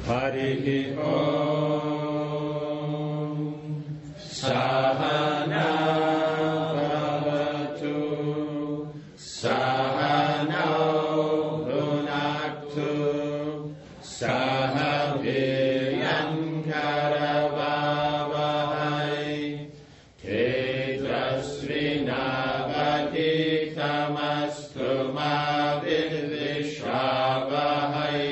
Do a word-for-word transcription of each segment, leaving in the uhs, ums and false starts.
Harihi Om Sahana Bhavatu Sahana Bhunaktu Saha Viryan Karavavahai Tejasvinavaditamastu Ma Vidvishavahai.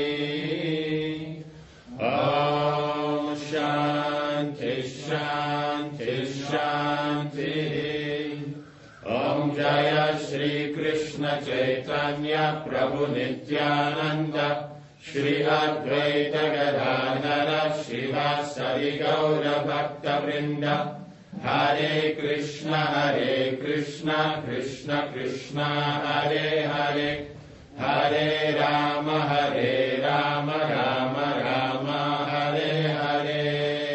Om Shanti Shanti Shanti. Om Jaya Shri Krishna Chaitanya Prabhu Nityananda Shri Advaita Gadadhara Shivasari Gaura Bhakta Vrinda. Hare Krishna Hare Krishna Krishna Krishna Hare Hare Hare Rama Hare Rama Rama Rama Hare Hare.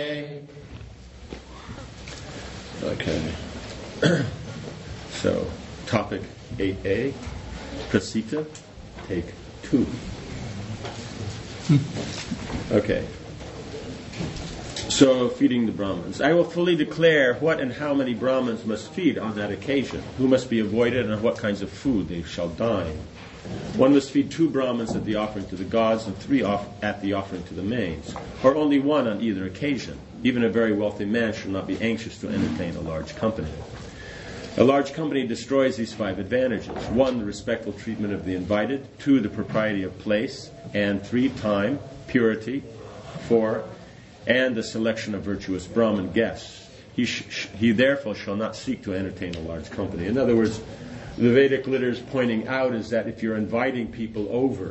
Okay. So, topic eight A, Prasita, take two. Okay. So, feeding the Brahmins. I will fully declare what and how many Brahmins must feed on that occasion, who must be avoided, and what kinds of food they shall dine. One must feed two Brahmins at the offering to the gods and three off- at the offering to the mains, or only one on either occasion. Even a very wealthy man should not be anxious to entertain a large company. A large company destroys these five advantages. One, the respectful treatment of the invited. Two, the propriety of place. And three, time, purity. Four, and the selection of virtuous Brahmin guests. He, sh- he therefore shall not seek to entertain a large company. In other words, the Vedic literature is pointing out is that if you're inviting people over,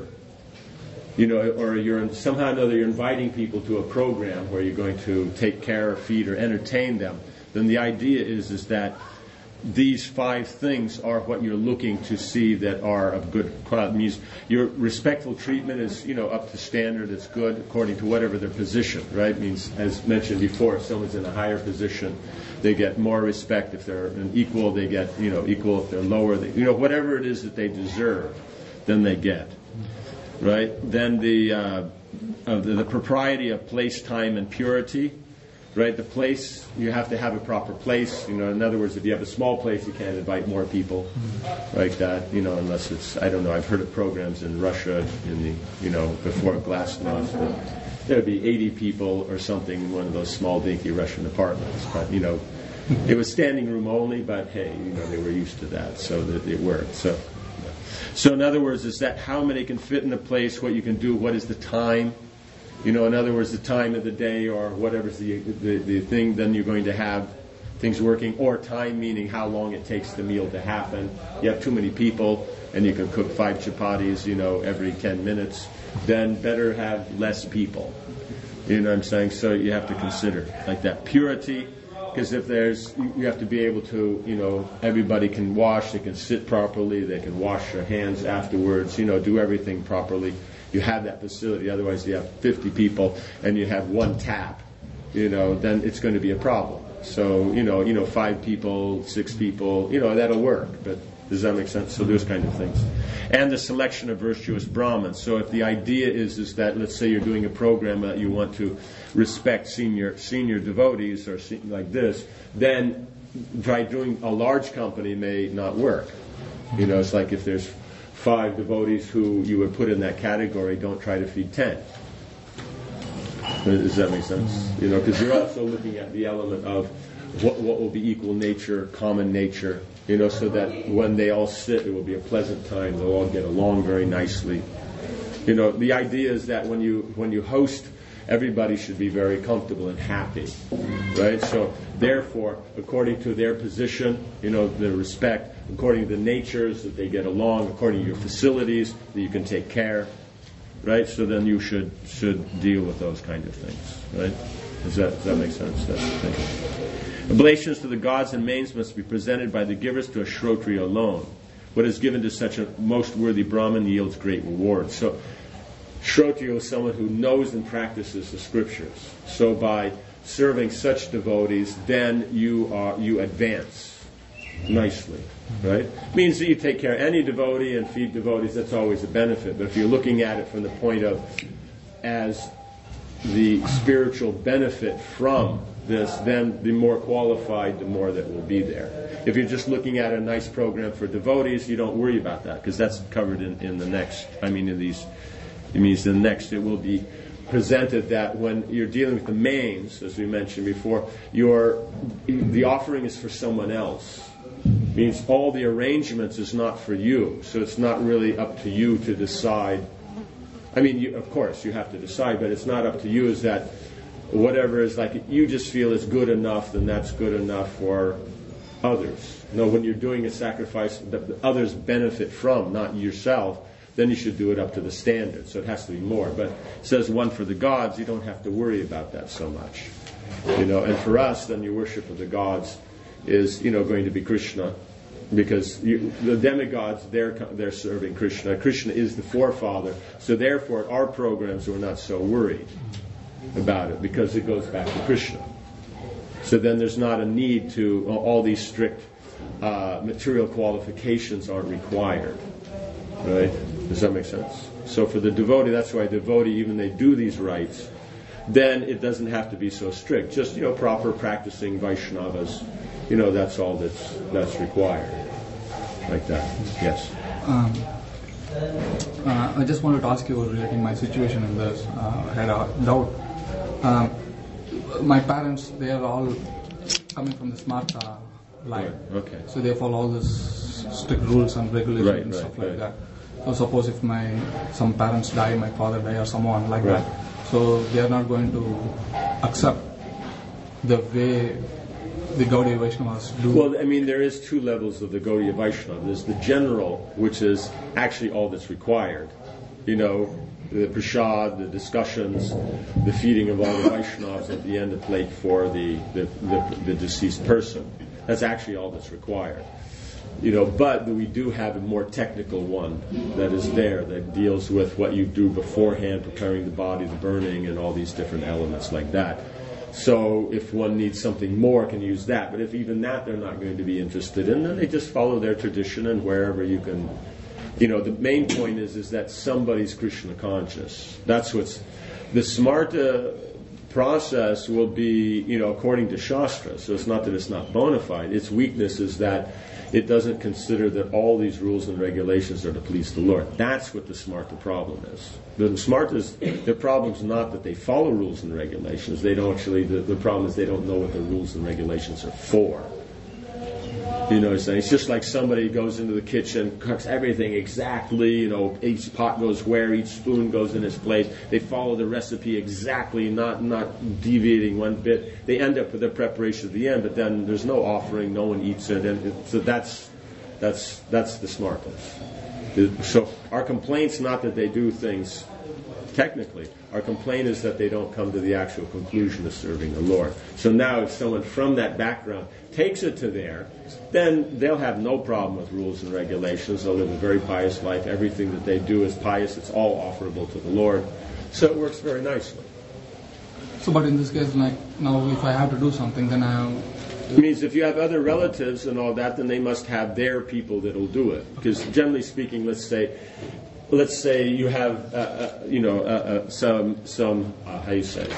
you know, or you're somehow or another you're inviting people to a program where you're going to take care, feed, or entertain them, then the idea is is that these five things are what you're looking to see that are of good quality. Means your respectful treatment is, you know, up to standard. It's good according to whatever their position, right? Means, as mentioned before, if someone's in a higher position, they get more respect. If they're an equal, they get, you know, equal. If they're lower, they, you know, whatever it is that they deserve, then they get, right? Then the uh, uh, the, the propriety of place, time, and purity. Right, the place, you have to have a proper place. You know, in other words, if you have a small place, you can't invite more people like that. You know, unless it's, I don't know. I've heard of programs in Russia in the, you know, before Glasnost, that there would be eighty people or something in one of those small, dinky Russian apartments. But you know, it was standing room only. But hey, you know, they were used to that, so that it worked. So, so in other words, is that how many can fit in a place? What you can do? What is the time? You know, in other words, the time of the day or whatever's the, the the thing, then you're going to have things working. Or time, meaning how long it takes the meal to happen. You have too many people and you can cook five chapatis, you know, every ten minutes. Then better have less people. You know what I'm saying? So you have to consider like that. Purity, because if there's, you have to be able to, you know, everybody can wash, they can sit properly, they can wash their hands afterwards, you know, do everything properly. You have that facility. Otherwise, you have fifty people and you have one tap. You know, then it's going to be a problem. So, you know, you know, five people, six people, you know, that'll work. But does that make sense? So those kind of things, and the selection of virtuous Brahmins. So if the idea is is that, let's say you're doing a program that you want to respect senior senior devotees or se- like this, then by doing a large company may not work. You know, it's like if there's five devotees who you would put in that category, don't try to feed ten. Does that make sense? You know, because you're also looking at the element of what what will be equal nature, common nature, you know, so that when they all sit, it will be a pleasant time. They'll all get along very nicely. You know, the idea is that when you when you host, everybody should be very comfortable and happy, right? So, therefore, according to their position, you know, the respect, according to the natures that they get along, according to your facilities that you can take care, right? So then you should should deal with those kind of things, right? Does that does that make sense? That's the thing. Oblations to the gods and mains must be presented by the givers to a Shrotriya alone. What is given to such a most worthy Brahmin yields great reward. So, Shrotriya is someone who knows and practices the scriptures. So by serving such devotees, then you are you advance nicely, right? Means that you take care of any devotee and feed devotees. That's always a benefit. But if you're looking at it from the point of as the spiritual benefit from this, then the more qualified, the more that will be there. If you're just looking at a nice program for devotees, you don't worry about that, because that's covered in, in the next. I mean, in these, it means the next it will be presented that when you're dealing with the mains, as we mentioned before, your the offering is for someone else. It means all the arrangements is not for you, so it's not really up to you to decide. I mean, you, of course, you have to decide, but it's not up to you. Is that whatever is like you just feel is good enough, then that's good enough for others. No, when you're doing a sacrifice that others benefit from, not yourself, then you should do it up to the standard. So it has to be more. But it says one for the gods, you don't have to worry about that so much. You know, and for us, then your worship of the gods is, you know, going to be Krishna. Because you, the demigods, they're they're serving Krishna. Krishna is the forefather. So therefore, our programs we're not so worried about it, because it goes back to Krishna. So then there's not a need to, all these strict uh, material qualifications aren't required. Right? Does that make sense? So for the devotee, that's why devotee, even they do these rites, then it doesn't have to be so strict. Just, you know, proper practicing Vaishnavas, you know, that's all that's that's required. Like that. Yes. Um, uh, I just wanted to ask you relating my situation in this. Uh, I had a doubt. Um, my parents, they are all coming from the smart uh, line. Right. Okay. So they follow all these strict rules and regulations Right, and right, stuff like right. that. So suppose if my some parents die, my father die, or someone like Right. that. So they are not going to accept the way the Gaudiya Vaishnavas do. Well, I mean, there is two levels of the Gaudiya Vaishnava. There's the general, which is actually all that's required. You know, the prasad, the discussions, the feeding of all the Vaishnavas at the end of the plate for the, the, the, the deceased person. That's actually all that's required. You know, but we do have a more technical one that is there that deals with what you do beforehand, preparing the body, the burning, and all these different elements like that. So if one needs something more, can use that. But if even that they're not going to be interested in, then they just follow their tradition, and wherever you can, you know, the main point is is that somebody's Krishna conscious. That's what's the smarta process will be, you know, according to Shastra. So it's not that it's not bona fide. Its weakness is that it doesn't consider that all these rules and regulations are to please the Lord. That's what the smarta problem is. The smartas, their problem is not that they follow rules and regulations. They don't actually, the, the problem is they don't know what the rules and regulations are for. You know what I'm saying? It's just like somebody goes into the kitchen, cooks everything exactly, you know, each pot goes where, each spoon goes in its place. They follow the recipe exactly, not not deviating one bit. They end up with their preparation at the end, but then there's no offering, no one eats it, and it, so that's that's that's the smartness. So our complaint's not that they do things technically. Our complaint is that they don't come to the actual conclusion of serving the Lord. So now if someone from that background takes it to there, then they'll have no problem with rules and regulations. They'll live a very pious life. Everything that they do is pious. It's all offerable to the Lord. So it works very nicely. So, but in this case, like, now if I have to do something, then I... It means if you have other relatives and all that, then they must have their people that will do it. Because generally speaking, let's say... Let's say you have, uh, uh, you know, uh, uh, some, some uh, how you say,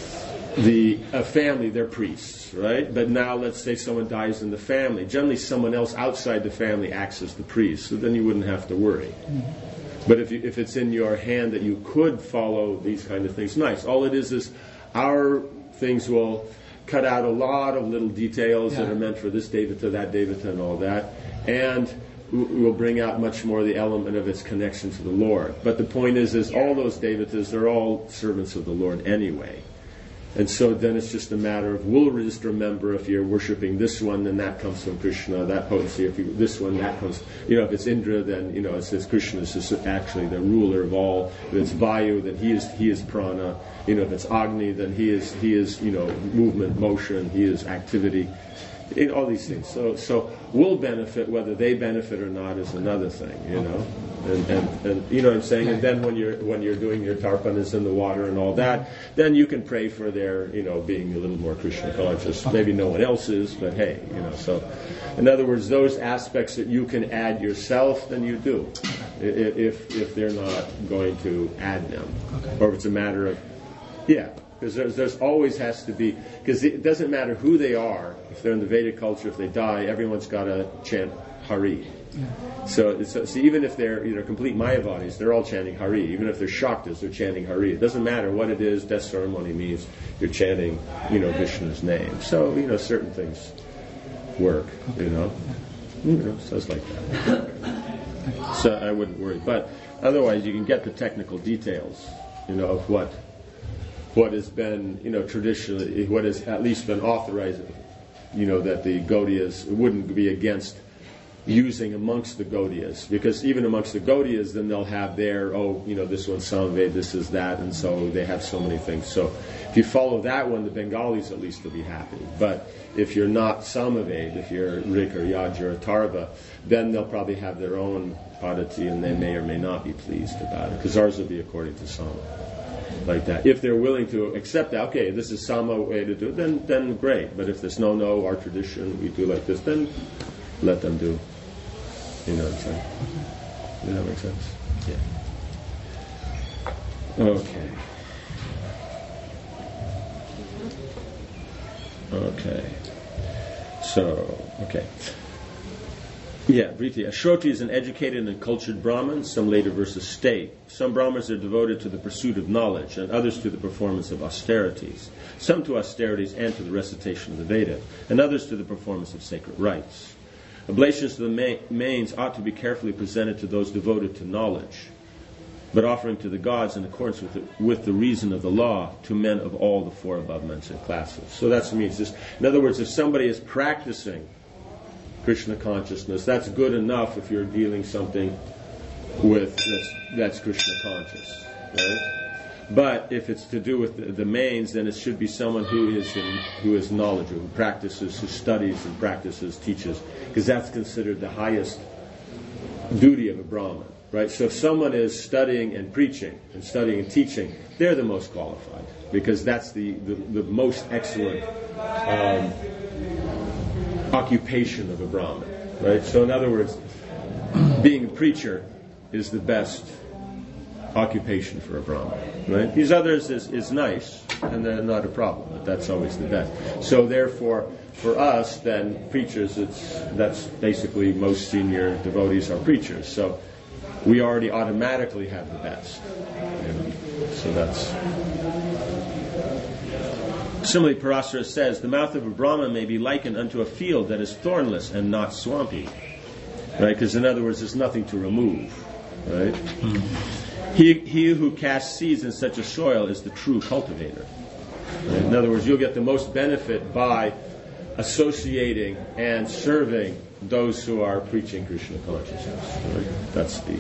the a family, they're priests, right? But now let's say someone dies in the family. Generally someone else outside the family acts as the priest, so then you wouldn't have to worry. Mm-hmm. But if you, if it's in your hand that you could follow these kind of things, nice. All it is is our things will cut out a lot of little details yeah. that are meant for this devata, that devata, and all that. And will bring out much more the element of its connection to the Lord. But the point is, is all those devatas, they're all servants of the Lord anyway. And so then it's just a matter of, we'll just remember if you're worshipping this one, then that comes from Krishna, that potency. If you, this one, that comes, you know, if it's Indra, then, you know, it says Krishna is actually the ruler of all. If it's Vayu, then he is, he is prana. You know, if it's Agni, then he is, he is, you know, movement, motion, he is activity. In all these things. So so we'll benefit, whether they benefit or not is another thing, you know. And, and, and you know what I'm saying? And then when you're when you're doing your tarpanas in the water and all that, then you can pray for their, you know, being a little more Krishna conscious. Maybe no one else is, but hey, you know, so in other words, those aspects that you can add yourself, then you do. If if they're not going to add them. Or if it's a matter of Yeah, because there's, there's always has to be, because it doesn't matter who they are, if they're in the Vedic culture, if they die, everyone's got to chant Hari. Yeah. So, so, so even if they're you know complete Mayavadis, they're all chanting Hari. Even if they're Shaktas, they're chanting Hari. It doesn't matter what it is, death ceremony means you're chanting, you know, Vishnu's name. So, you know, certain things work, you know. You know, so it's like that. So I wouldn't worry. But otherwise, you can get the technical details, you know, of what what has been, you know, traditionally, what has at least been authorized, you know, that the Gaudiyas wouldn't be against using amongst the Gaudiyas, because even amongst the Gaudiyas, then they'll have their, oh, you know, this one's Samved, this is that, and so they have so many things. So if you follow that one, the Bengalis at least will be happy. But if you're not Samaved, if you're Rik or Yaj or Atharva, then they'll probably have their own Padati, and they may or may not be pleased about it, because ours will be according to Sama. Like that. If they're willing to accept that, okay, this is Sama way to do it, then, then great. But if there's no, no, our tradition, we do like this, then let them do. You know what I'm saying? Does that make sense? Yeah. Okay. Okay. So, okay. Yeah, briefly. A Shroti is an educated and cultured Brahmin. Some later verses state. Some Brahmins are devoted to the pursuit of knowledge, and others to the performance of austerities. Some to austerities and to the recitation of the Veda, and others to the performance of sacred rites. Oblations to the mains ought to be carefully presented to those devoted to knowledge, but offering to the gods in accordance with the, with the reason of the law to men of all the four above mentioned classes. So that's what it means. This, in other words, if somebody is practicing Krishna consciousness, that's good enough if you're dealing something with that's, that's Krishna conscious, right? But if it's to do with the, the mains, then it should be someone who is in, who is knowledgeable, who practices, who studies and practices, teaches, because that's considered the highest duty of a Brahmin, right? So if someone is studying and preaching and studying and teaching, they're the most qualified, because that's the, the, the most excellent um, occupation of a Brahmin, right? So in other words, being a preacher is the best occupation for a Brahmin, right? These others is, is nice, and they're not a problem, but that's always the best. So therefore, for us, then, preachers, it's that's basically most senior devotees are preachers. So we already automatically have the best. You know? So that's... Similarly, Parasara says, the mouth of a Brahmin may be likened unto a field that is thornless and not swampy. Right? Because in other words, there's nothing to remove. Right? Mm-hmm. He, he who casts seeds in such a soil is the true cultivator. Right? In other words, you'll get the most benefit by associating and serving those who are preaching Krishna consciousness. Right? That's the...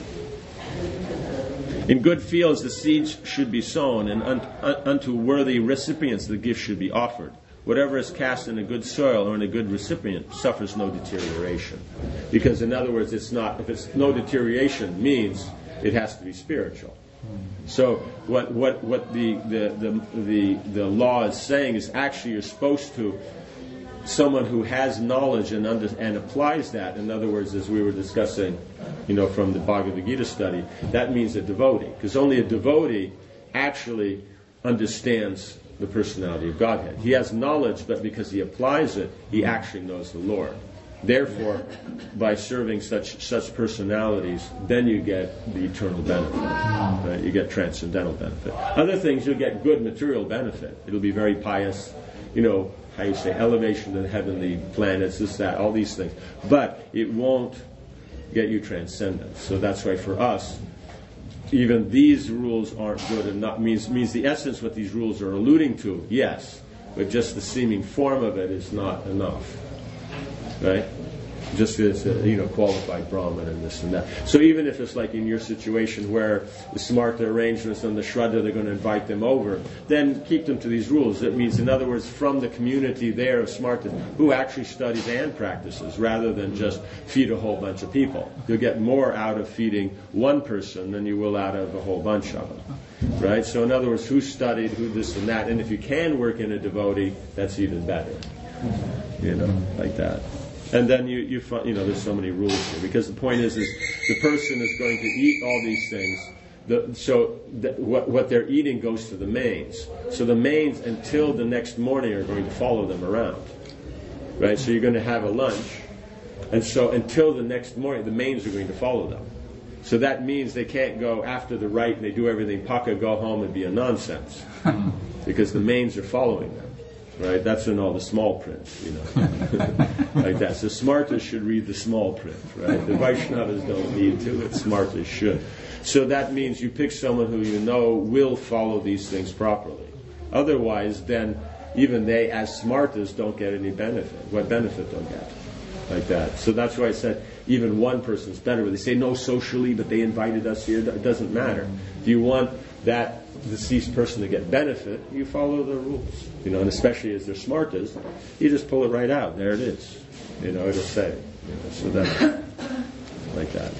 In good fields the seeds should be sown, and un, un, unto worthy recipients the gift should be offered. Whatever is cast in a good soil or in a good recipient suffers no deterioration. Because in other words, it's not, if it's no deterioration means it has to be spiritual. So what what what the the, the the the law is saying is actually you're supposed to, someone who has knowledge and under, and applies that. In other words, as we were discussing, you know, from the Bhagavad Gita study, that means a devotee, because only a devotee actually understands the personality of Godhead. He has knowledge, but because he applies it, he actually knows the Lord. Therefore, by serving such such personalities, then you get the eternal benefit. Right? You get transcendental benefit. Other things, you'll get good material benefit. It'll be very pious, you know, how you say, elevation to the heavenly planets, this, that, all these things. But it won't get you transcendence. So that's why for us, even these rules aren't good, and not means means the essence what these rules are alluding to, yes, but just the seeming form of it is not enough. Right? Just as a, you know, qualified Brahmin and this and that. So even if it's like in your situation where the smarta arrangements and the Shraddha, they're going to invite them over, then keep them to these rules. It means, in other words, from the community there of smarta who actually studies and practices, rather than just feed a whole bunch of people. You'll get more out of feeding one person than you will out of a whole bunch of them. Right? So in other words, who studied, who this and that. And if you can work in a devotee, that's even better. You know, like that. And then you, you find, you know, there's so many rules here. Because the point is, is the person is going to eat all these things. the, so the, what, what they're eating goes to the mains. So the mains, until the next morning, are going to follow them around. Right? So you're going to have a lunch, and so until the next morning, the mains are going to follow them. So that means they can't go after the rite and they do everything paka, go home and be a nonsense. Because the mains are following them. Right? That's in all the small print, you know. Like that. So smartas should read the small print, right? The Vaishnavas don't need to, but smartas should. So that means you pick someone who you know will follow these things properly. Otherwise, then, even they, as smartas, don't get any benefit. What benefit don't get? Like that. So that's why I said even one person's better. They say no socially, but they invited us here. It doesn't matter. If you want that deceased person to get benefit, you follow the rules. You know, and especially as they're smartas, you just pull it right out. There it is. You know, it'll say. You know, so that, like that.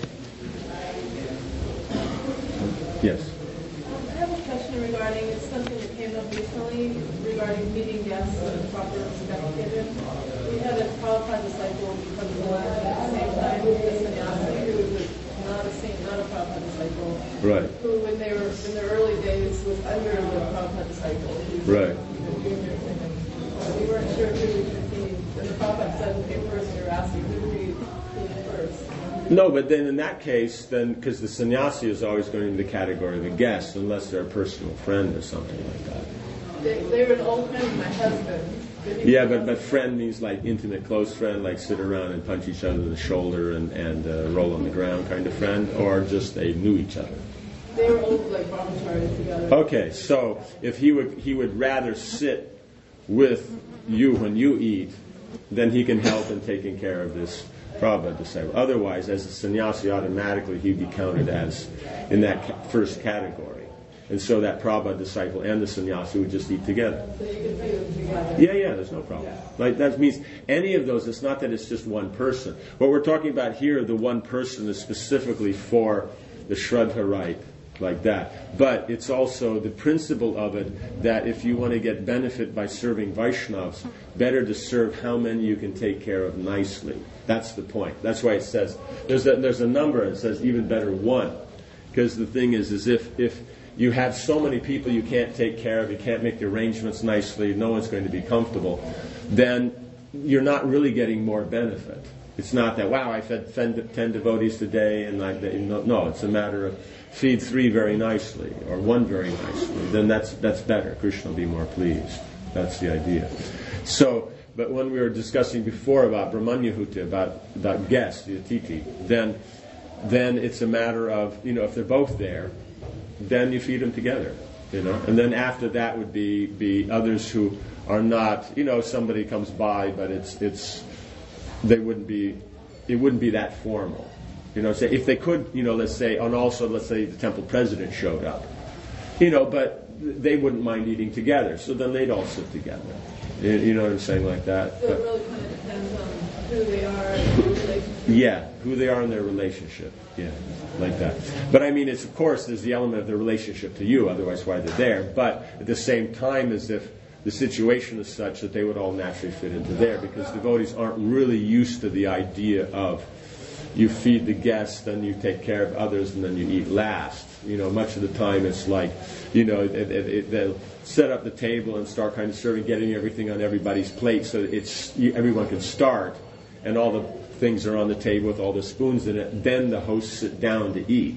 Yes. I have a question regarding, it's something that came up recently regarding meeting guests and proper respect given. We had a Prabhupada disciple become the one at the same time, a sannyasi who was not a saint, not a Prabhupada disciple. Right. Who, when they were in their early days, was under the Prabhupada disciple. Right. We weren't sure who we should be. When the Prabhupada said, okay, first you're asking who we be first. No, but then in that case, then, because the sannyasi is always going into the category of a guest, unless they're a personal friend or something like that. They, they were an old friend of my husband. Yeah, but, but friend means like intimate, close friend, like sit around and punch each other in the shoulder and, and uh, roll on the ground kind of friend, or just they knew each other. They were old, like brahmacharis together. Okay, so if he would he would rather sit with you when you eat, then he can help in taking care of this Prabhupada disciple. Otherwise, as a sannyasi, automatically he'd be counted as in that ca- first category. And so that Prabhupada disciple and the sannyasi would just eat together. So you could see them together. Yeah, yeah, there's no problem. Like that means any of those, it's not that it's just one person. What we're talking about here, the one person is specifically for the Shraddha rite, like that. But it's also the principle of it that if you want to get benefit by serving Vaishnavas, better to serve how many you can take care of nicely. That's the point. That's why it says, there's a, there's a number, and it says even better one. Because the thing is, is if, if you have so many people you can't take care of, you can't make the arrangements nicely, no one's going to be comfortable, then you're not really getting more benefit. It's not that, wow, I fed ten devotees today, and like that. No, no, it's a matter of feed three very nicely, or one very nicely. Then that's that's better. Krishna will be more pleased. That's the idea. So, but when we were discussing before about Brahmanyahuta, about, about guests, the Atiti, then then it's a matter of, you know, if they're both there, then you feed them together, you know. And then after that would be, be others who are not, you know, somebody comes by, but it's it's they wouldn't be, it wouldn't be that formal, you know. Say if they could, you know, let's say, and also let's say the temple president showed up, you know, but they wouldn't mind eating together, so then they'd all sit together, you, you know what I'm saying, like that. So But, it really kind of depends on who they are and their relationship. yeah, who they are in their relationship. Yeah, like that. But I mean, it's of course there's the element of their relationship to you, otherwise why they're there. But at the same time, as if the situation is such that they would all naturally fit into there, because devotees aren't really used to the idea of you feed the guests, then you take care of others, and then you eat last. You know, much of the time it's like, you know, it, it, it, they'll set up the table and start kind of serving, getting everything on everybody's plate, so that it's you, everyone can start, and all the things are on the table with all the spoons in it. Then the hosts sit down to eat.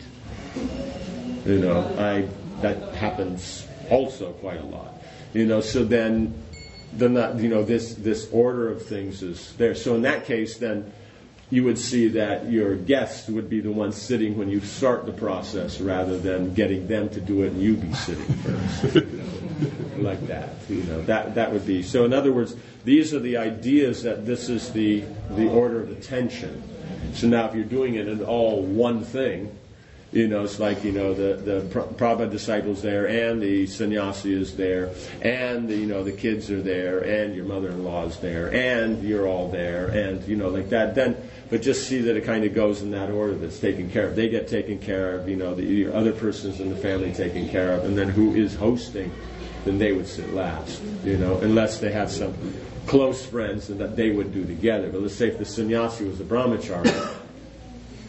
You know, I that happens also quite a lot. You know, so then, then that, you know, this this order of things is there. So in that case, then you would see that your guests would be the ones sitting when you start the process, rather than getting them to do it and you be sitting first. You know, like that. You know, that that would be. So in other words, these are the ideas that this is the the order of attention. So now, if you're doing it in all one thing, you know, it's like, you know, the, the Prabhupada disciples there, and the sannyasi is there, and, the, you know, the kids are there, and your mother-in-law is there, and you're all there, and, you know, like that. Then, but just see that it kind of goes in that order that's taken care of. They get taken care of, you know, the your other persons in the family taken care of, and then who is hosting, then they would sit last, you know, unless they have some close friends and that they would do together. But let's say if the sannyasi was a brahmachari,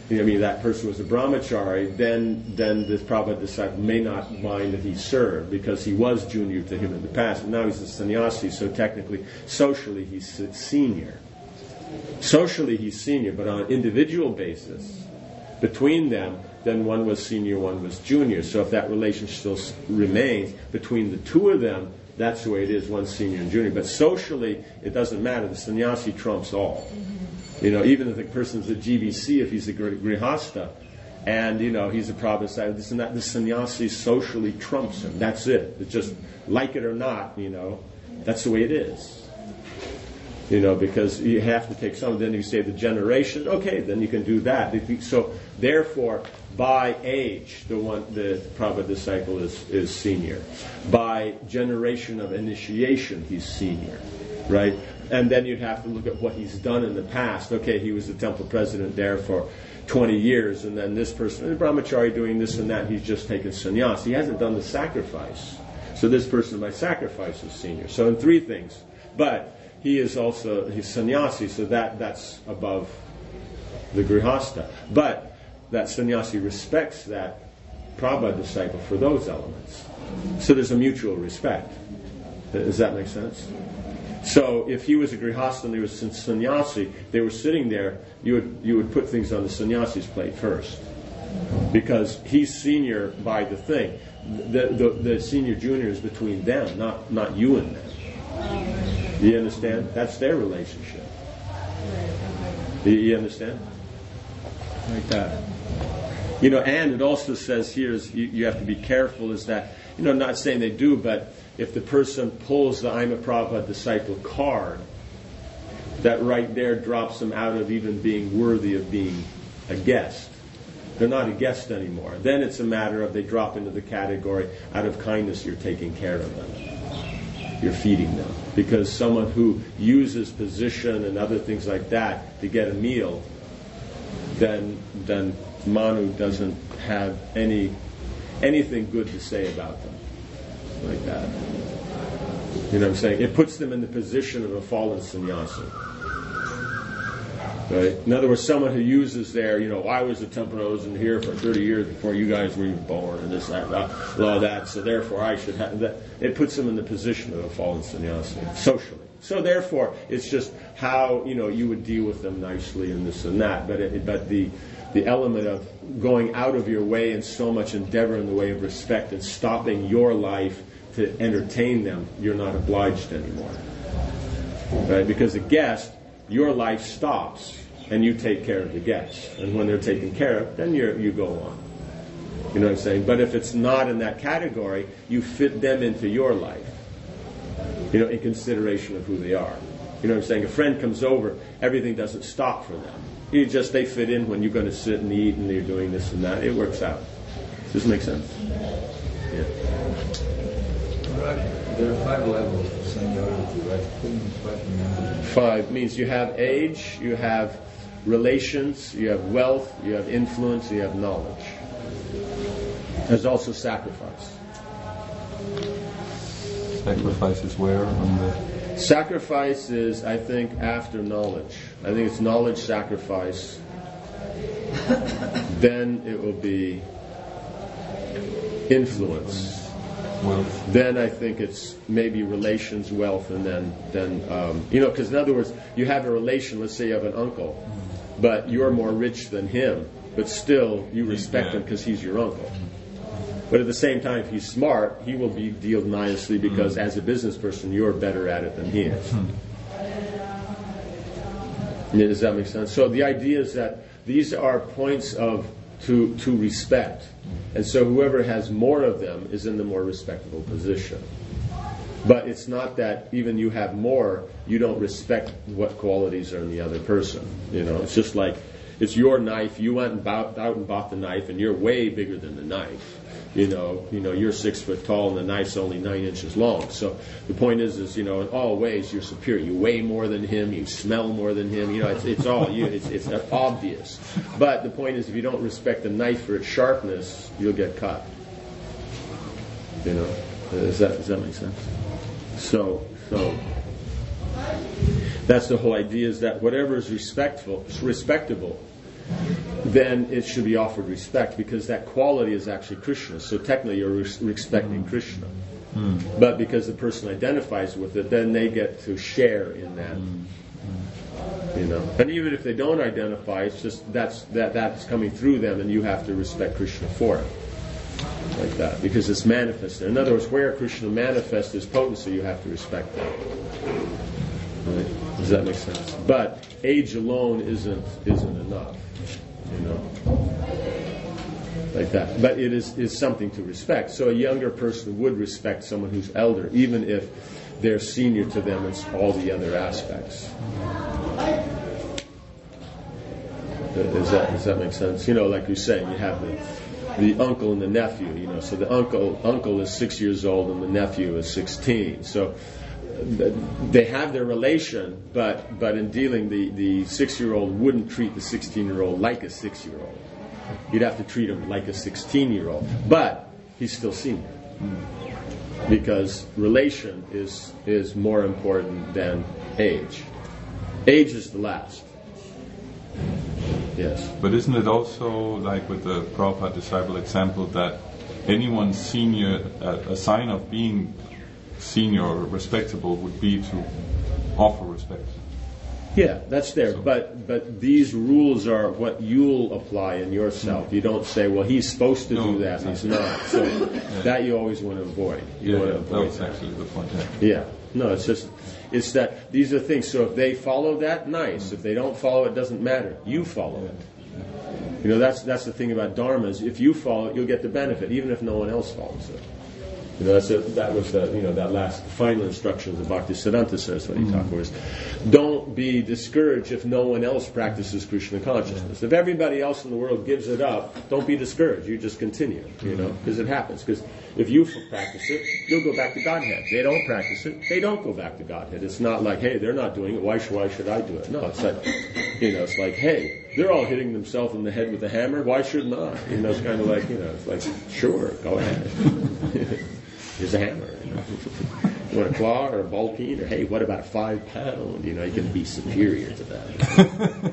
I mean, that person was a brahmachari, then then this Prabhupada disciple may not mind that he served because he was junior to him in the past. But now he's a sannyasi, so technically, socially, he's senior. Socially, he's senior, but on an individual basis, between them, then one was senior, one was junior. So if that relationship still remains between the two of them, that's the way it is, one senior and junior. But socially, it doesn't matter. The sannyasi trumps all. You know, even if the person's a G B C, if he's a grihasta, and, you know, he's a Prabhupada, this and that, the sannyasi socially trumps him. That's it. It's just, like it or not, you know, that's the way it is. You know, because you have to take some, then you say the generation, okay, then you can do that. So, therefore, by age, the one, the Prabhupada disciple is, is senior. By generation of initiation, he's senior, right? And then you'd have to look at what he's done in the past. Okay, he was the temple president there for twenty years, and then this person, the brahmachari doing this and that, he's just taken sannyas. He hasn't done the sacrifice. So this person by sacrifice is senior. So in three things. But he is also, he's sannyasi, so that, that's above the grihasta. But that sannyasi respects that Prabhupada disciple for those elements. So there's a mutual respect. Does that make sense? So if he was a grihasta and there was a sannyasi, they were sitting there, you would you would put things on the sannyasi's plate first. Because he's senior by the thing. The, the, the senior junior is between them, not, not you and them. Do you understand? That's their relationship. Do you understand? Like that. You know, and it also says here is you, you have to be careful is that, you know, not saying they do, but if the person pulls the I'm a Prabhupada disciple card, that right there drops them out of even being worthy of being a guest. They're not a guest anymore. Then it's a matter of they drop into the category, out of kindness you're taking care of them. You're feeding them. Because someone who uses position and other things like that to get a meal, then then Manu doesn't have any anything good to say about them. Like that. You know what I'm saying? It puts them in the position of a fallen sannyasi. Right? In other words, someone who uses their, you know, I was a temple, I was in here for thirty years before you guys were even born, and this, that, that, all that, so therefore I should have that. It puts them in the position of a fallen sannyasi, socially. So therefore, it's just how, you know, you would deal with them nicely and this and that. But it, but the the element of going out of your way and so much endeavor in the way of respect and stopping your life to entertain them, you're not obliged anymore. Right? Because a guest, your life stops and you take care of the guest. And when they're taken care of, then you you go on. You know what I'm saying? But if it's not in that category, you fit them into your life. You know, in consideration of who they are. You know what I'm saying? A friend comes over, everything doesn't stop for them. You just, they fit in when you're going to sit and eat and you're doing this and that. It works out. Does this make sense? Yeah. Right. There are five levels of seniority, right? Five means you have age, you have relations, you have wealth, you have influence, you have knowledge. There's also sacrifice. Sacrifice is where on the... Sacrifice is, I think, after knowledge. I think it's knowledge, sacrifice. Then it will be influence. Wealth. Then I think it's maybe relations, wealth, and then, then um, you know, because in other words, you have a relation, let's say you have an uncle, but you're more rich than him, but still you respect him because he's your uncle. But at the same time, if he's smart, he will be dealt nicely because mm. as a business person, you're better at it than he is. Mm. Yeah, does that make sense? So the idea is that these are points of to to respect. And so whoever has more of them is in the more respectable position. But it's not that even you have more, you don't respect what qualities are in the other person. You know, it's just like, it's your knife, you went and bought, out and bought the knife, and you're way bigger than the knife. You know, you know, you're six foot tall and the knife's only nine inches long. So the point is, is you know, in all ways you're superior. You weigh more than him. You smell more than him. You know, it's, it's all you. It's, it's obvious. But the point is, if you don't respect the knife for its sharpness, you'll get cut. You know, does that does that make sense? So, so that's the whole idea: is that whatever is respectful, respectable, then it should be offered respect, because that quality is actually Krishna. So technically you're res- respecting mm. Krishna. Mm. But because the person identifies with it, then they get to share in that. Mm. You know, and even if they don't identify, it's just that's that that's coming through them, and you have to respect Krishna for it, like that, because it's manifested. In other words, where Krishna manifests his potency, you have to respect that. Right? Does that make sense? But age alone isn't isn't enough. You know, like that. But it is is something to respect. So a younger person would respect someone who's elder, even if they're senior to them in all the other aspects. Does that does that make sense? You know, like you're saying, you have the the uncle and the nephew. You know, so the uncle uncle is six years old and the nephew is sixteen. So they have their relation, but but in dealing, the the six year old wouldn't treat the sixteen year old like a six year old. You'd have to treat him like a sixteen year old, but he's still senior. Because relation is is more important than age. Age is the last. Yes. But isn't it also like with the Prabhupada disciple example that anyone senior, uh, a sign of being senior or respectable would be to offer respect? Yeah, that's there. So. But but these rules are what you'll apply in yourself. You don't say, well, he's supposed to no, do that, and he's not. So yeah. That you always want to avoid. You yeah, want to yeah, avoid that's that. actually the point. Yeah. Yeah. No, it's just, it's that these are things. So if they follow that, nice. If they don't follow it, doesn't matter. You follow it. You know, that's that's the thing about Dharma is if you follow it, you'll get the benefit, even if no one else follows it. You know, that's a, that was the, you know, that last final instructions of Bhaktisiddhanta Saraswati mm-hmm. Thakur is, don't be discouraged if no one else practices Krishna consciousness. If everybody else in the world gives it up, don't be discouraged. You just continue, you know, because it happens. Because if you practice it, you'll go back to Godhead. They don't practice it, they don't go back to Godhead. It's not like, hey, they're not doing it, why should, why should I do it? No, it's like, you know, it's like, hey, they're all hitting themselves in the head with a hammer, why shouldn't I? You know, it's kind of like, you know, it's like, sure, go ahead. Here's a hammer. You know. You want a claw or a ball peen? Or, hey, what about five pound? You know, you can be superior to that.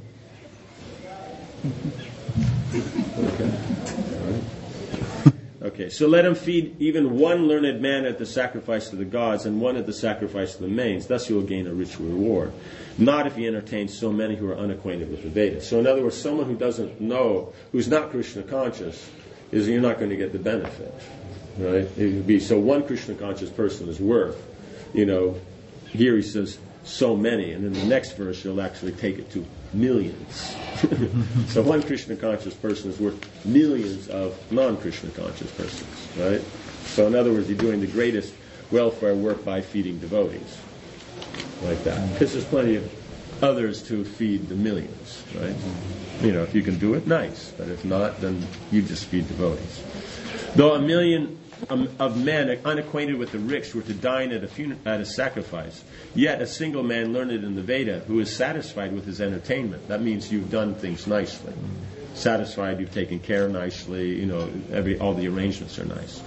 Okay. All right. Okay, so let him feed even one learned man at the sacrifice to the gods and one at the sacrifice to the mains. Thus you will gain a rich reward. Not if he entertains so many who are unacquainted with the Vedas. So in other words, someone who doesn't know, who's not Krishna conscious, is you're not going to get the benefit. Right? It would be, so one Krishna conscious person is worth, you know, here he says so many, and in the next verse you'll actually take it to millions. So one Krishna conscious person is worth millions of non-Krishna conscious persons, right? So in other words, you're doing the greatest welfare work by feeding devotees, like that. Because there's plenty of others to feed the millions, right? You know, if you can do it, nice. But if not, then you just feed devotees. Though a million um, of men unacquainted with the riks were to dine at a fun- at a sacrifice, yet a single man learned in the Veda who is satisfied with his entertainment. That means you've done things nicely. Satisfied, you've taken care nicely, you know, every all the arrangements are nice.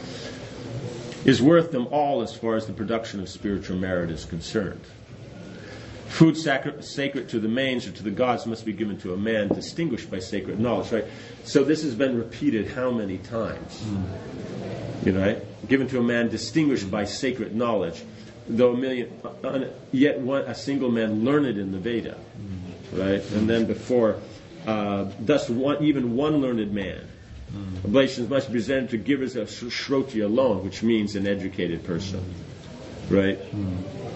Is worth them all as far as the production of spiritual merit is concerned. Food sacri- sacred to the mains or to the gods must be given to a man distinguished by sacred knowledge, right? So this has been repeated how many times? Mm. You know, right? Given to a man distinguished by sacred knowledge, though a million, uh, yet one, a single man learned in the Veda, mm. right? And then before, uh, thus one, even one learned man. Mm. Oblations must be presented to givers of shroti alone, which means an educated person, mm. right? Mm.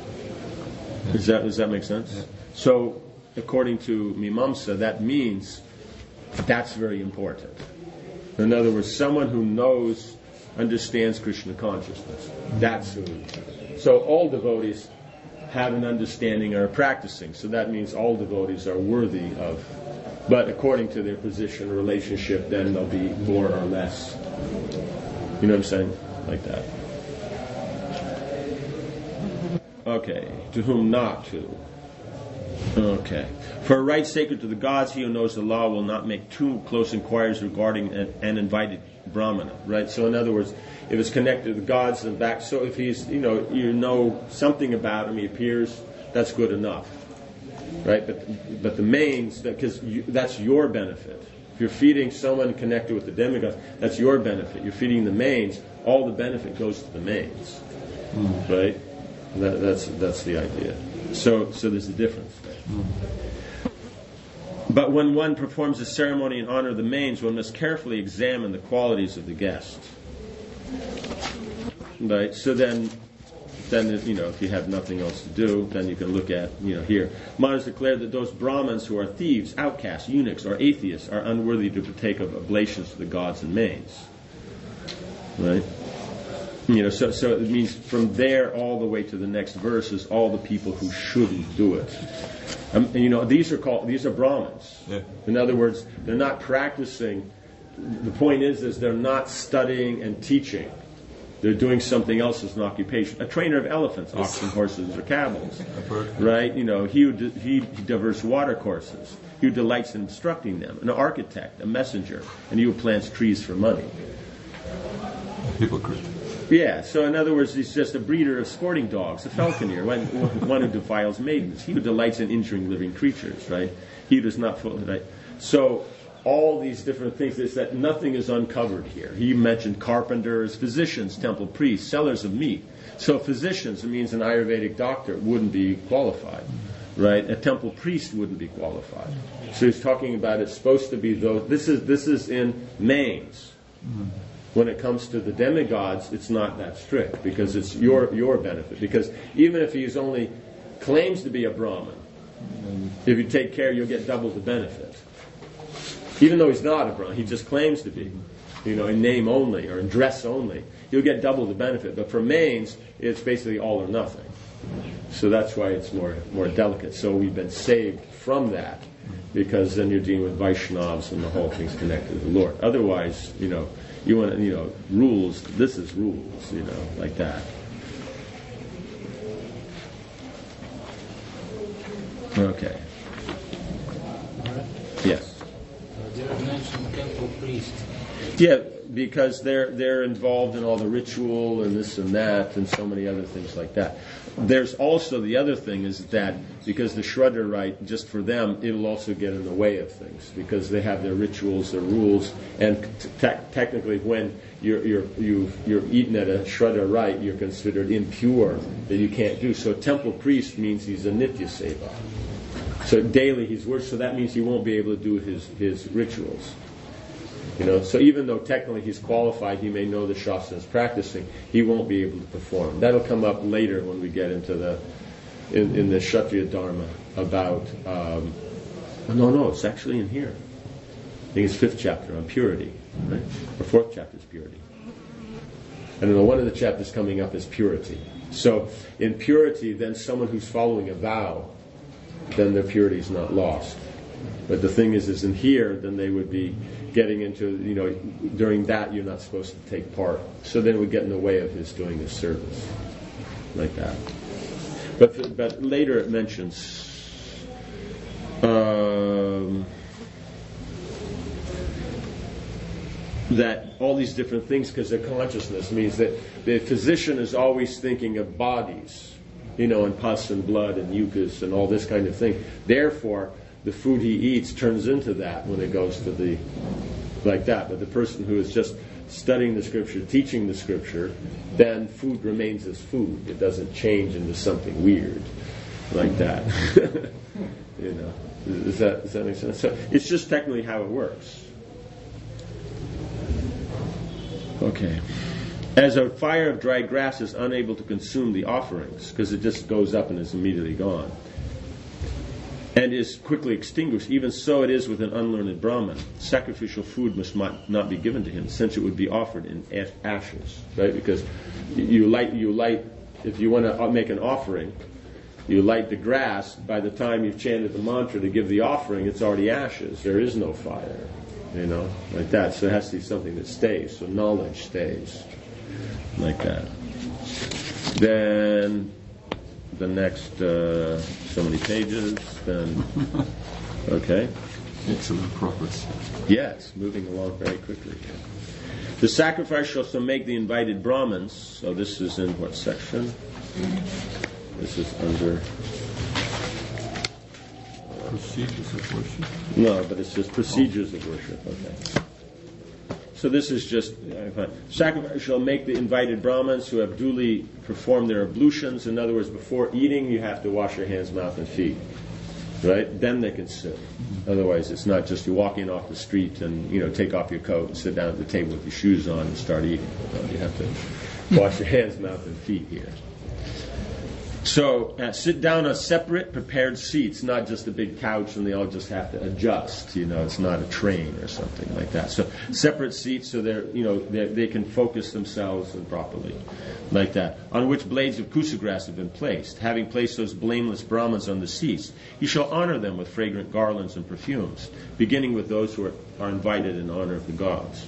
Does that, does that make sense? Yeah. So, according to Mimamsa, that means that's very important. In other words, someone who knows, understands Krishna consciousness. That's who. So all devotees have an understanding or are practicing. So that means all devotees are worthy of. But according to their position or relationship, then they'll be more or less. You know what I'm saying? Like that. Okay, to whom not to. Okay. For a right sacred to the gods, he who knows the law will not make too close inquiries regarding an, an invited brahmana, right? So in other words, if it's connected to the gods and back, so if he's, you know, you know something about him, he appears, that's good enough, right? But but the mains, because that's your benefit. If you're feeding someone connected with the demigods, that's your benefit. You're feeding the mains, all the benefit goes to the mains. Mm. Right? That, that's that's the idea. So so there's a difference there. Mm. But when one performs a ceremony in honor of the mains, one must carefully examine the qualities of the guest. Right? So then then you know, if you have nothing else to do, then you can look at, you know, here. Maharaj declared that those Brahmins who are thieves, outcasts, eunuchs, or atheists are unworthy to partake of oblations to the gods and mains. Right? You know, so so it means from there all the way to the next verse is all the people who shouldn't do it. Um, and, you know, these are called these are Brahmins. Yeah. In other words, they're not practicing. The point is, is they're not studying and teaching. They're doing something else as an occupation. A trainer of elephants, oxen, horses, or camels. Right? You know, he who de- he, he diverts water courses. He who delights in instructing them. An architect, a messenger, and he who plants trees for money. Hypocrite. Yeah, so in other words, he's just a breeder of sporting dogs, a falconer, one, one who defiles maidens. He who delights in injuring living creatures, right? He who does not fully, right? So all these different things, is that nothing is uncovered here. He mentioned carpenters, physicians, temple priests, sellers of meat. So physicians, it means an Ayurvedic doctor wouldn't be qualified, right? A temple priest wouldn't be qualified. So he's talking about it's supposed to be those. This is this is in mains. Mm-hmm. When it comes to the demigods, it's not that strict because it's your your benefit. Because even if he's only claims to be a Brahmin, if you take care, you'll get double the benefit. Even though he's not a Brahmin, he just claims to be, you know, in name only or in dress only, you'll get double the benefit. But for mains, it's basically all or nothing. So that's why it's more more delicate. So we've been saved from that because then you're dealing with Vaishnavas and the whole thing's connected to the Lord. Otherwise, you know. You want to, you know, rules, this is rules, you know, like that. Okay. Yes. Uh, there are mentioned temple priests. Yeah, because they're they're involved in all the ritual and this and that and so many other things like that. There's also the other thing is that because the Shraddha rite, just for them, it'll also get in the way of things because they have their rituals, their rules, and te- technically when you're you're you you're eaten at a Shraddha rite, you're considered impure that you can't do. So a temple priest means he's a Nitya Seva. So daily he's worshipped, so that means he won't be able to do his his rituals. You know, so even though technically he's qualified, he may know the Shastras practicing, he won't be able to perform. That'll come up later when we get into the in, in the Kshatriya Dharma about um, no no it's actually in here. I think it's fifth chapter on purity, right? Or fourth chapter is purity. I don't know, one of the chapters coming up is purity. So in purity, then someone who's following a vow, then their purity is not lost. But the thing is, is in here, then they would be getting into, you know, during that you're not supposed to take part. So then it would get in the way of his doing his service. Like that. But but later it mentions um, that all these different things, because their consciousness means that the physician is always thinking of bodies, you know, and pus and blood and mucus and all this kind of thing. Therefore, the food he eats turns into that when it goes to the, like that. But the person who is just studying the scripture, teaching the scripture, then food remains as food. It doesn't change into something weird like that. You know, does that, does that make sense? So it's just technically how it works. Okay. As a fire of dry grass is unable to consume the offerings, because it just goes up and is immediately gone, and is quickly extinguished, even so it is with an unlearned Brahmin. Sacrificial food must not, not be given to him, since it would be offered in ashes, right? Because you light, you light, if you want to make an offering, you light the grass. By the time you've chanted the mantra to give the offering, it's already ashes. There is no fire, you know, like that. So it has to be something that stays. So knowledge stays, like that. Then the next uh, so many pages, then okay. Excellent progress. Yes, moving along very quickly. The sacrifice shall also make the invited Brahmins. So this is in what section? This is under. Uh, procedures of worship? No, but it's just procedures of worship. Okay. So this is just, uh, sacrifice shall make the invited Brahmins who have duly performed their ablutions. In other words, before eating, you have to wash your hands, mouth, and feet. Right? Then they can sit. Otherwise, it's not just you walk in off the street and, you know, take off your coat and sit down at the table with your shoes on and start eating. No, you have to wash your hands, mouth, and feet here. So, uh, sit down on separate prepared seats, not just a big couch and they all just have to adjust. You know, it's not a train or something like that. So, separate seats so they're, you know, they're, they can focus themselves and properly, like that. On which blades of kusa grass have been placed. Having placed those blameless Brahmins on the seats, you shall honor them with fragrant garlands and perfumes, beginning with those who are, are invited in honor of the gods.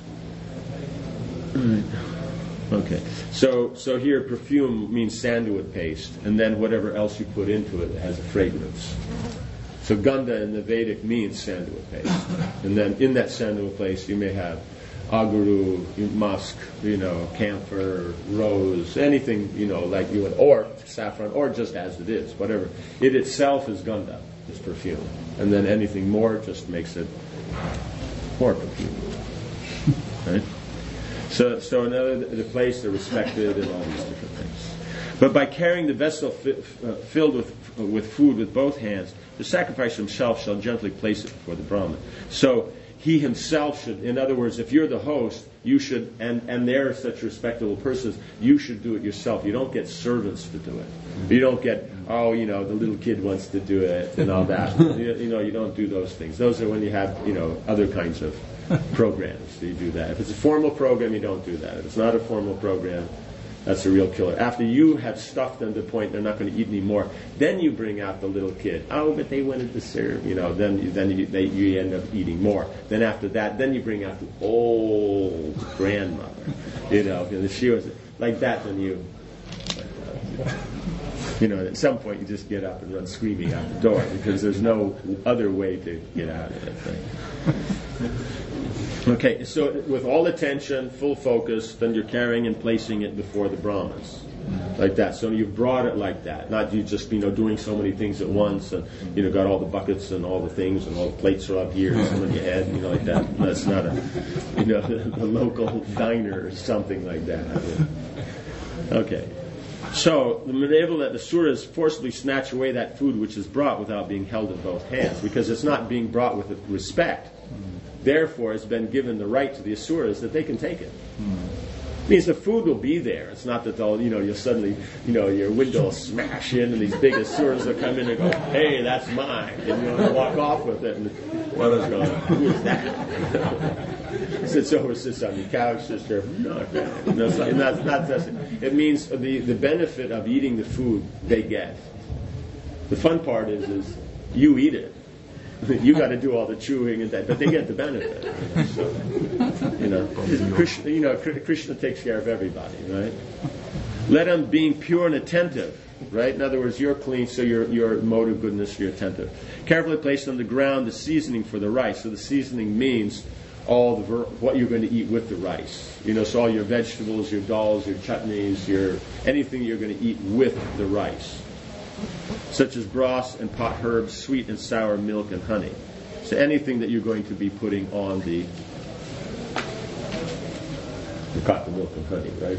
Okay, so so here perfume means sandalwood paste, and then whatever else you put into it has a fragrance. So ganda in the Vedic means sandalwood paste, and then in that sandalwood paste you may have aguru, musk, you know, camphor, rose, anything, you know, like you would, or saffron, or just as it is, whatever. It itself is ganda, is perfume, and then anything more just makes it more perfume, right? So, so another, the place, they're respected, and all these different things. But by carrying the vessel fi- uh, filled with uh, with food with both hands, the sacrificer himself shall gently place it before the Brahmin. So he himself should, in other words, if you're the host, you should, and, and they're such respectable persons, you should do it yourself. You don't get servants to do it. You don't get, oh, you know, the little kid wants to do it and all that. you, you know, you don't do those things. Those are when you have, you know, other kinds of programs. So you do that. If it's a formal program, you don't do that. If it's not a formal program, that's a real killer. After you have stuffed them to the point they're not going to eat anymore, then you bring out the little kid. Oh, but they wanted to serve. You know, then you, then you, they, you end up eating more. Then after that, then you bring out the old grandmother. You know, and she was like that. Then you, you know, at some point you just get up and run screaming out the door because there's no other way to get out of that thing. Okay, so with all attention, full focus, then you're carrying and placing it before the Brahmins, like that. So you've brought it like that, not you just, you know, doing so many things at once, and you know, got all the buckets and all the things, and all the plates are up here, and some on your head, you know, like that. That's not a, you know, the local diner or something like that. Okay. So, the enable that the suras forcibly snatch away that food which is brought without being held in both hands, because it's not being brought with respect. Therefore, it's been given the right to the asuras that they can take it. It means the food will be there. It's not that they'll, you know, you'll suddenly, you know, your window will smash in and these big asuras will come in and go, hey, that's mine. And you want to walk off with it. And what is going on? Who is that? Sits over, sits on the couch, sits there. No, no, it's not, not, not that's it. It means the, the benefit of eating the food they get. The fun part is, is you eat it. You got to do all the chewing and that, but they get the benefit. So, you know, Krishna, you know, Krishna takes care of everybody, right? Let them being pure and attentive, right? In other words, you're clean, so your your mode of goodness, you're attentive. Carefully placed on the ground the seasoning for the rice. So the seasoning means all the ver- what you're going to eat with the rice. You know, so all your vegetables, your dals, your chutneys, your anything you're going to eat with the rice, such as broths and pot herbs, sweet and sour milk and honey. So anything that you're going to be putting on the, you got the milk and honey, right?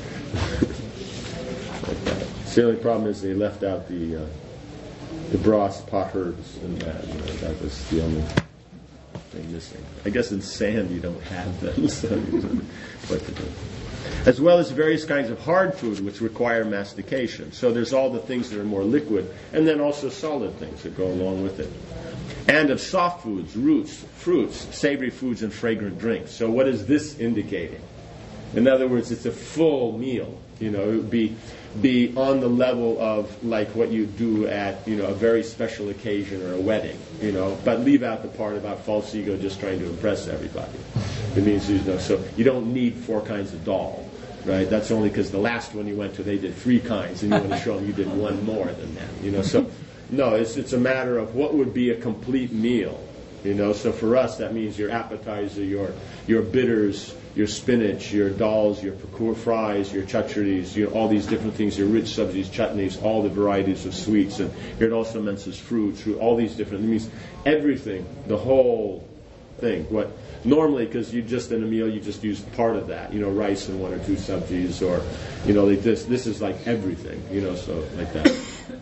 Like that. So the only problem is they left out the uh, the broths, pot herbs, and that. You know, that was the only thing missing. I guess in sand you don't have them, so you don't know what to do. As well as various kinds of hard food which require mastication. So there's all the things that are more liquid, and then also solid things that go along with it. And of soft foods, roots, fruits, savory foods, and fragrant drinks. So what is this indicating? In other words, it's a full meal. You know, it would be be on the level of like what you do at, you know, a very special occasion or a wedding. You know, but leave out the part about false ego just trying to impress everybody. It means, you know, so you don't need four kinds of dal. Right, that's only because the last one you went to, they did three kinds, and you want to show them you did one more than them. You know, so no, it's it's a matter of what would be a complete meal. You know, so for us that means your appetizer, your your bitters, your spinach, your dals, your pakur fries, your chacharis, you know, all these different things, your rich subsies, chutneys, all the varieties of sweets, and here it also mentions fruits, fruit, all these different, it means everything, the whole thing. What normally, because you just in a meal you just use part of that, you know, rice and one or two subsies, or you know, like this. This is like everything, you know, so like that.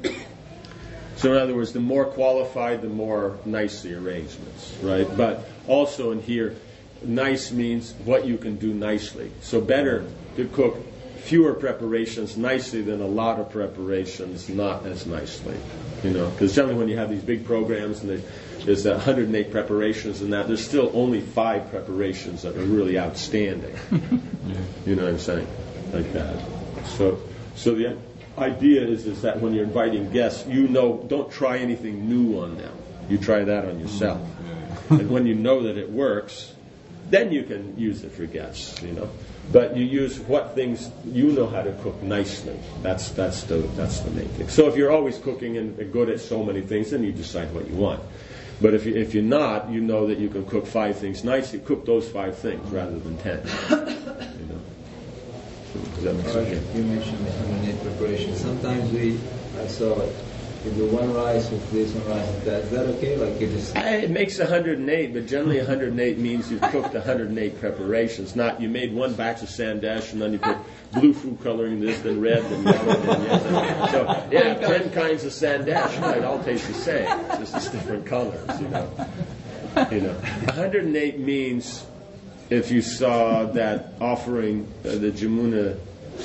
So in other words, the more qualified, the more nice the arrangements, right? But also in here, nice means what you can do nicely. So better to cook fewer preparations nicely than a lot of preparations not as nicely, you know. Because generally when you have these big programs and they, there's one hundred eight preparations and that, there's still only five preparations that are really outstanding. You know what I'm saying? Like that. So, so the idea is is that when you're inviting guests, you know, don't try anything new on them. You try that on yourself. And when you know that it works, then you can use it for guests, you know. But you use what things you know how to cook nicely. That's that's the that's the main thing. So if you're always cooking and good at so many things, then you decide what you want. But if you if you're not, you know that you can cook five things nicely. Cook those five things rather than ten. You know. Does that make sense? You mentioned one hundred eight preparation. Sometimes we, I saw it. You do one rice with this, one rice with that. Is that okay? Like you just... It makes one hundred eight, but generally one hundred eight means you've cooked one hundred eight preparations. Not you made one batch of sandesh and then you put blue food coloring this, then red, then yellow, then yellow. So yeah, ten kinds of sandesh might all taste the same. It's just different colors, you know. You know, one hundred eight means if you saw that offering uh, the Jamuna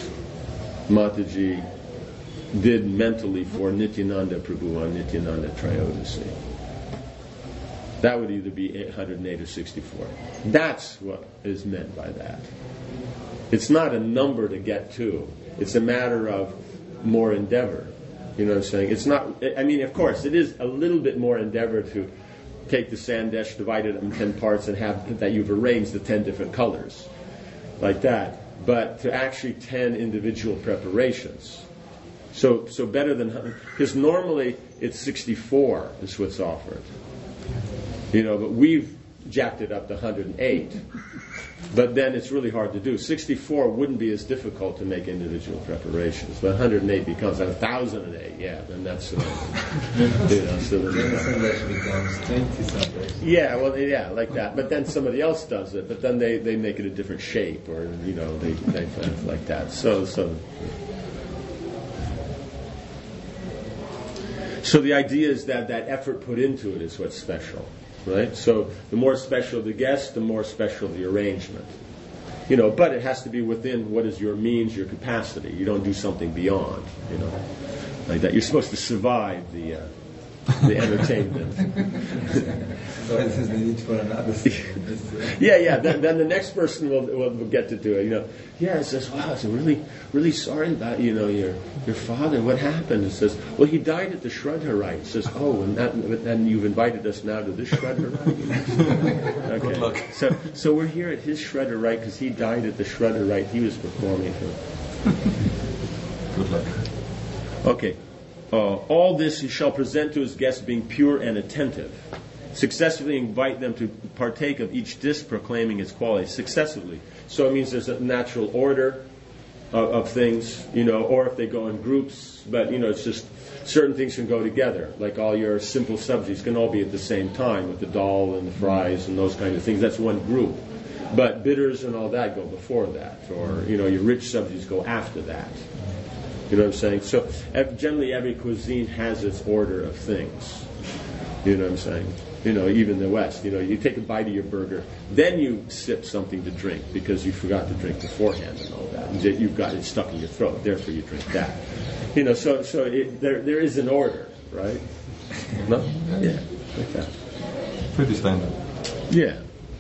Mataji did mentally for Nityananda Prabhu on Nityananda Trayodasi. That would either be one hundred eight or sixty-four. That's what is meant by that. It's not a number to get to. It's a matter of more endeavor. You know what I'm saying? It's not, I mean, of course, it is a little bit more endeavor to take the sandesh, divide it in ten parts, and have that you've arranged the ten different colors. Like that. But to actually ten individual preparations. So, so better than, because normally it's sixty-four is what's offered, you know. But we've jacked it up to one hundred eight. But then it's really hard to do. sixty-four wouldn't be as difficult to make individual preparations, but one hundred eight becomes one thousand eight. Yeah, then that's uh, you know. So then Sandesh becomes twenty Sandesh. Yeah, well, yeah, like that. But then somebody else does it. But then they, they make it a different shape, or you know, they they like that. So so. So the idea is that that effort put into it is what's special, right? So the more special the guest, the more special the arrangement. You know, but it has to be within what is your means, your capacity. You don't do something beyond, you know, like that. You're supposed to survive the uh, the entertainment. So it is the need for another. yeah, yeah. Then, then the next person will, will will get to do it. You know, yeah. It says, "Wow, I'm really, really sorry about you know your your father. What happened?" It says, "Well, he died at the Shraddha rite." It says, "Oh, and that, and you've invited us now to this Shraddha rite." Okay. Good luck. So, so we're here at his Shraddha rite because he died at the Shraddha rite he was performing for. Good luck. Okay. Uh, all this he shall present to his guests being pure and attentive. Successively invite them to partake of each dish, proclaiming its quality. Successively. So it means there's a natural order of, of things, you know, or if they go in groups, but, you know, it's just certain things can go together. Like all your simple subsies can all be at the same time with the dal and the fries and those kind of things. That's one group. But bitters and all that go before that. Or, you know, your rich subsies go after that. You know what I'm saying? So generally every cuisine has its order of things. You know what I'm saying? You know, even the West, you know, you take a bite of your burger, then you sip something to drink because you forgot to drink beforehand and all that. And you've got it stuck in your throat, therefore you drink that. You know, so so it, there there is an order, right? No? Yeah, like that. Pretty standard. Yeah.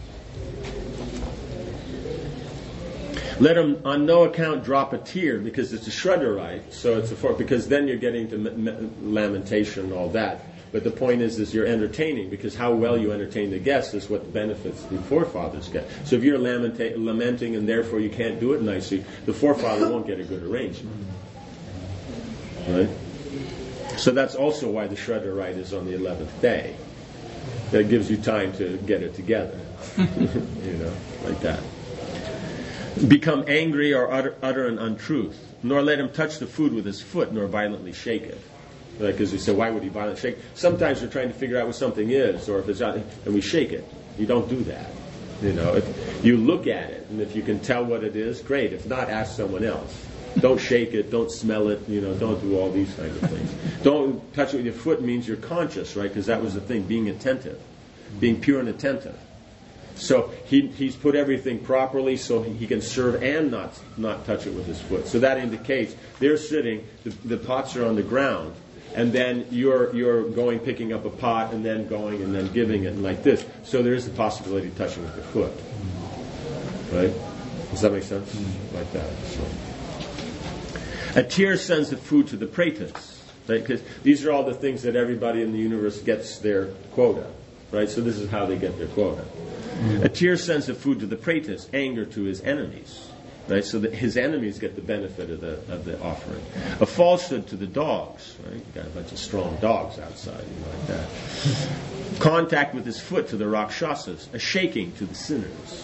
Let him on no account drop a tear because it's a Shraddha rite, so it's a for because then you're getting to m- m- lamentation and all that. But the point is, is you're entertaining because how well you entertain the guests is what benefits the forefathers get. So if you're lamenta- lamenting and therefore you can't do it nicely, the forefather won't get a good arrangement, right? So that's also why the Shraddha rite is on the eleventh day. That gives you time to get it together. You know, like that. Become angry or utter, utter an untruth, nor let him touch the food with his foot, nor violently shake it. Because we say, why would he violently shake? Sometimes we're trying to figure out what something is, or if it's not, and we shake it. You don't do that. You know, if you look at it, and if you can tell what it is, great. If not, ask someone else. Don't shake it. Don't smell it. You know, don't do all these kinds of things. Don't touch it with your foot means you're conscious, right? Because that was the thing, being attentive, being pure and attentive. So he he's put everything properly so he can serve and not not touch it with his foot. So that indicates they're sitting, the, the pots are on the ground, and then you're you're going picking up a pot and then going and then giving it like this. So there is the possibility of touching with your foot. Right? Does that make sense? Mm-hmm. Like that. So. A tear sends the food to the praetors. Right? Because these are all the things that everybody in the universe gets their quota. Right? So this is how they get their quota. Mm-hmm. A tear sends the food to the praetors, anger to his enemies. Right? So that his enemies get the benefit of the of the offering. A falsehood to the dogs. Right? You got a bunch of strong dogs outside, you know, like that. Contact with his foot to the rakshasas. A shaking to the sinners.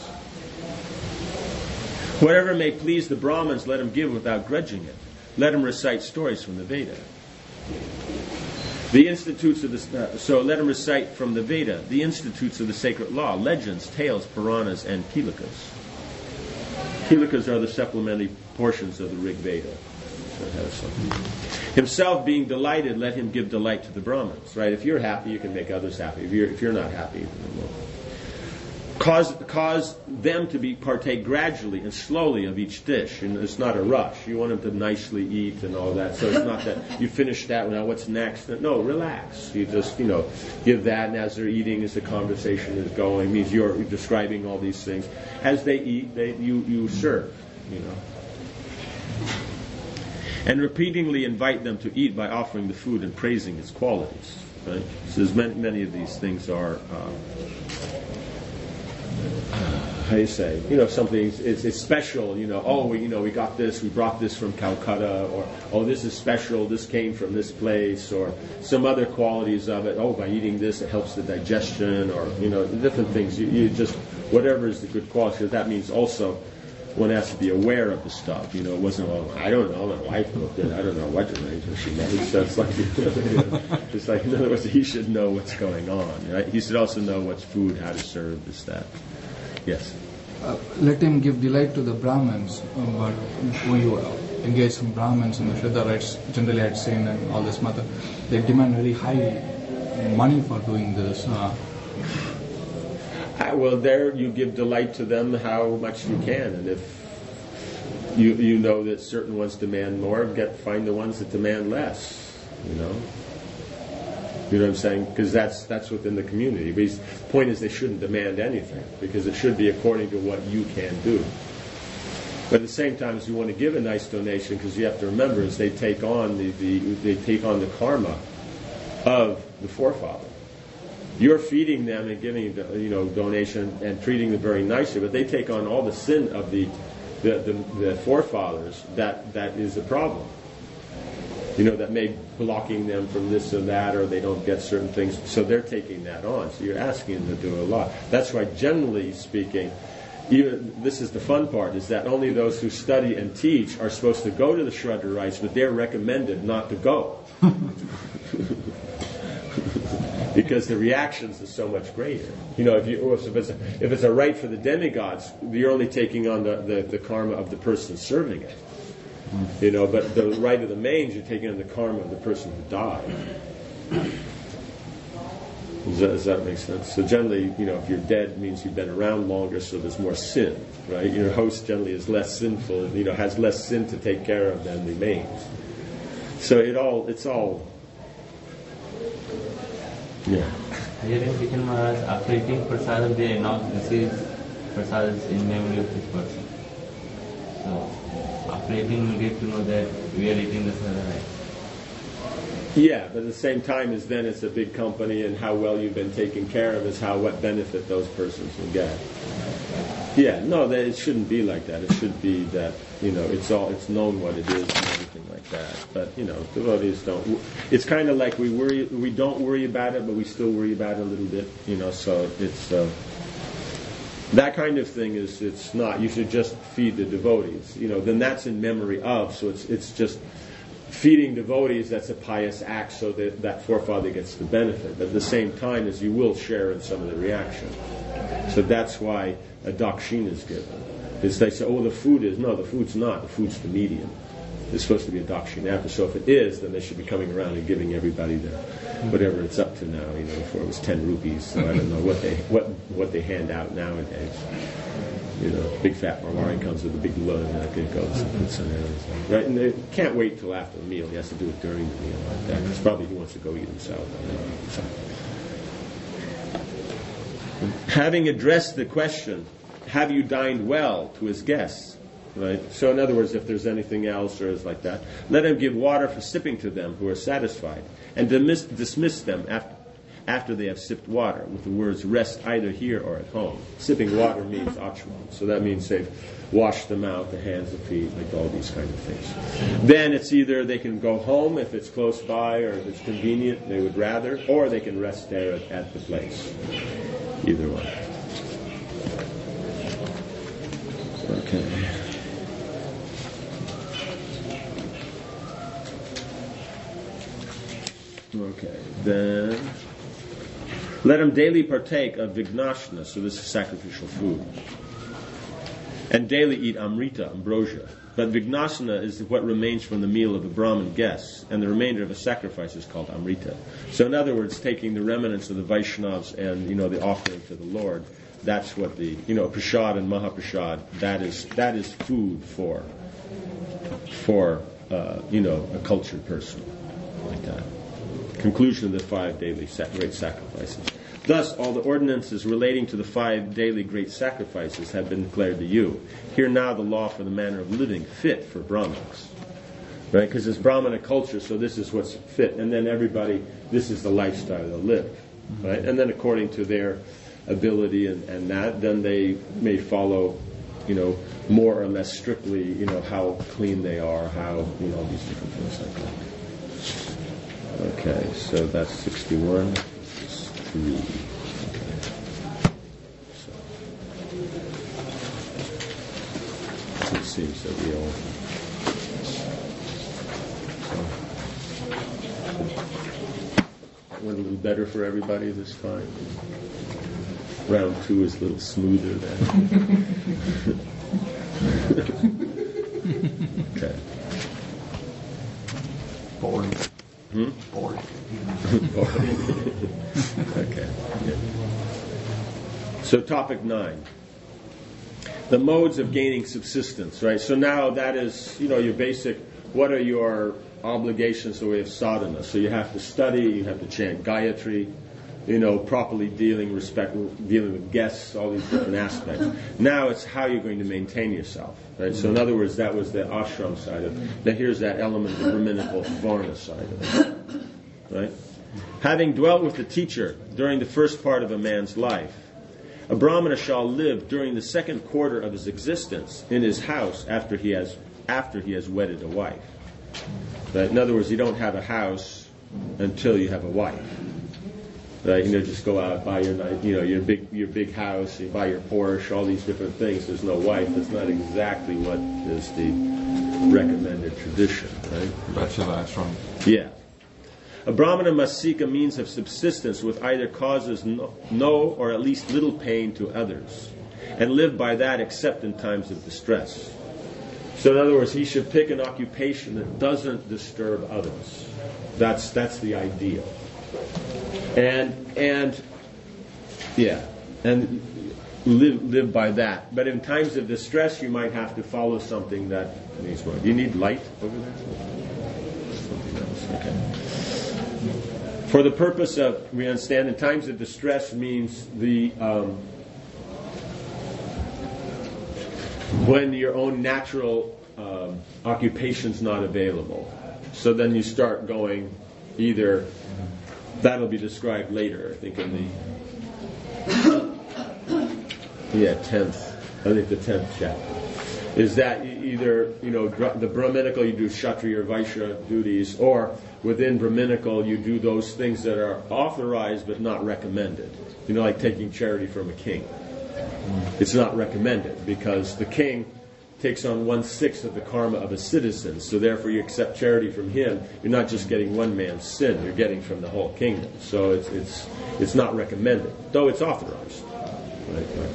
Whatever may please the Brahmins, let him give without grudging it. Let him recite stories from the Veda. The institutes of the uh, so let him recite from the Veda the institutes of the sacred law, legends, tales, Puranas, and Kilikas. Kilikas are the supplementary portions of the Rig Veda. So it has something. Himself being delighted, let him give delight to the Brahmins. Right? If you're happy, you can make others happy. If you're if you're not happy, then well, Cause cause them to be partake gradually and slowly of each dish, and it's not a rush. You want them to nicely eat and all that. So it's not that you finish that. Now what's next? No, relax. You just you know give that, and as they're eating, as the conversation is going, means you're describing all these things. As they eat, they you you serve. You know, and repeatedly invite them to eat by offering the food and praising its qualities. Right? So many many of these things are. Uh, How do you say? You know, something is it's special. You know, oh, we, you know, we got this. We brought this from Calcutta, or oh, this is special. This came from this place, or some other qualities of it. Oh, by eating this, it helps the digestion, or you know, different things. You, you just whatever is the good quality. Because that means also one has to be aware of the stuff. You know, it wasn't. Oh, I don't know. My wife cooked it. I don't know what she made. So it's like, you know, it's like in other words, he should know what's going on. Right? He should also know what's food, how to serve this, that. Yes. Uh, let him give delight to the Brahmins, um, but when you uh, engage some Brahmins in the Shraddha rites, generally I'd seen and all this matter, they demand very high money for doing this. Uh, uh, well, there you give delight to them how much you can, and if you you know that certain ones demand more, get find the ones that demand less. You know. You know what I'm saying? Because that's that's within the community. But the point is they shouldn't demand anything because it should be according to what you can do. But at the same time, as you want to give a nice donation, because you have to remember, is they take on the, the they take on the karma of the forefather. You're feeding them and giving you know donation and treating them very nicely, but they take on all the sin of the the, the, the forefathers. That that is a problem. You know, that may blocking them from this or that, or they don't get certain things. So they're taking that on. So you're asking them to do a lot. That's why, generally speaking, even this is the fun part, is that only those who study and teach are supposed to go to the Shraddha rites, but they're recommended not to go. Because the reactions are so much greater. You know, if you if it's a, if it's a rite for the demigods, you're only taking on the, the, the karma of the person serving it. You know, but the rite of the mains, you're taking on the karma of the person who died. Does that, does that make sense? So generally, you know, if you're dead, it means you've been around longer, so there's more sin, right? Your host generally is less sinful, you know, has less sin to take care of than the mains. So it all, it's all, yeah. Here in Kitchen Maharaj, after eating prasadam, they announce this is prasadam in memory of this person. So after eating, we get to know that we are eating the sadhana. Yeah, but at the same time as then it's a big company, and how well you've been taken care of is how what benefit those persons will get. Yeah, no, that it shouldn't be like that. It should be that, you know, it's all it's known what it is and everything like that. But you know, devotees don't. It's kind of like we worry. We don't worry about it, but we still worry about it a little bit. You know, so it's uh, that kind of thing. Is it's not. You should just feed the devotees. You know, then that's in memory of. So it's it's just feeding devotees. That's a pious act, so that that forefather gets the benefit. But at the same time, as you will share in some of the reaction. So that's why a dakshina is given. Is they say, oh, the food is. No, the food's not. The food's the medium. It's supposed to be a dakshina after. So if it is, then they should be coming around and giving everybody their whatever it's up to now. You know, before it was ten rupees. So I don't know what they what what they hand out nowadays. You know, big fat Marwari comes with a big load and it goes and puts in there. Right? And they can't wait till after the meal. He has to do it during the meal like that. Because probably he wants to go eat himself. So. Having addressed the question, have you dined well, to his guests? Right? So in other words, if there's anything else or is like that, let him give water for sipping to them who are satisfied, and dismiss, dismiss them after, after they have sipped water, with the words, rest either here or at home. Sipping water means achman. So that means they've washed them out, the hands, the feet, like all these kind of things. Then it's either they can go home if it's close by or if it's convenient, they would rather, or they can rest there at, at the place. Either one. Okay. Okay, then let him daily partake of vignashna, so this is sacrificial food, and daily eat amrita, ambrosia. But vignashna is what remains from the meal of the Brahmin guests, and the remainder of a sacrifice is called amrita. So in other words, taking the remnants of the Vaishnavas and, you know, the offering to the Lord, that's what the, you know, prasad and mahaprasad, that is that is food for, for uh, you know, a cultured person, like that. Conclusion of the five daily great sacrifices. Thus, all the ordinances relating to the five daily great sacrifices have been declared to you. Hear now the law for the manner of living fit for Brahmins. Right? Because it's Brahmana culture, so this is what's fit. And then everybody, this is the lifestyle they'll live. Right? And then according to their ability and, and that, then they may follow, you know, more or less strictly, you know, how clean they are, how, you know, all these different things like that. Okay, so that's sixty-one. Three. Okay. So it seems that we all. So, went a little better for everybody this time. Round two is a little smoother then. Okay. Boring. Hmm? Boring. Okay. Yeah. So topic nine. The modes of gaining subsistence, right? So now that is, you know, your basic, what are your obligations in the way of sadhana? So you have to study, you have to chant Gayatri, you know, properly dealing, respect, dealing with guests, all these different aspects. Now it's how you're going to maintain yourself, right? So in other words, that was the ashram side of it. Now here's that element, the Brahminical Varna side of it, right? Having dwelt with the teacher during the first part of a man's life, a Brahmana shall live during the second quarter of his existence in his house after he has after he has wedded a wife. Right? In other words, you don't have a house until you have a wife. Right? You know, just go out, buy your, you know, your big, your big house, you buy your Porsche, all these different things. There's no wife. That's not exactly what is the recommended tradition, right? Bachelor ashram. Yeah. A Brahmana must seek a means of subsistence which either causes no, no or at least little pain to others, and live by that except in times of distress. So in other words, he should pick an occupation that doesn't disturb others. That's that's the ideal. And and yeah, and live live by that. But in times of distress, you might have to follow something that needs more. Do you need light over there? Something else. Okay. For the purpose of, we understand, in times of distress means the um, when your own natural um, occupation's not available. So then you start going either. That'll be described later, I think, in the yeah tenth. I think the tenth chapter. is that either, you know, the Brahminical you do Kshatriya or Vaishya duties, or within Brahminical you do those things that are authorized but not recommended. You know, like taking charity from a king. It's not recommended because the king takes on one-sixth of the karma of a citizen, so therefore you accept charity from him. You're not just getting one man's sin, you're getting from the whole kingdom. So it's it's it's not recommended, though it's authorized. Right, like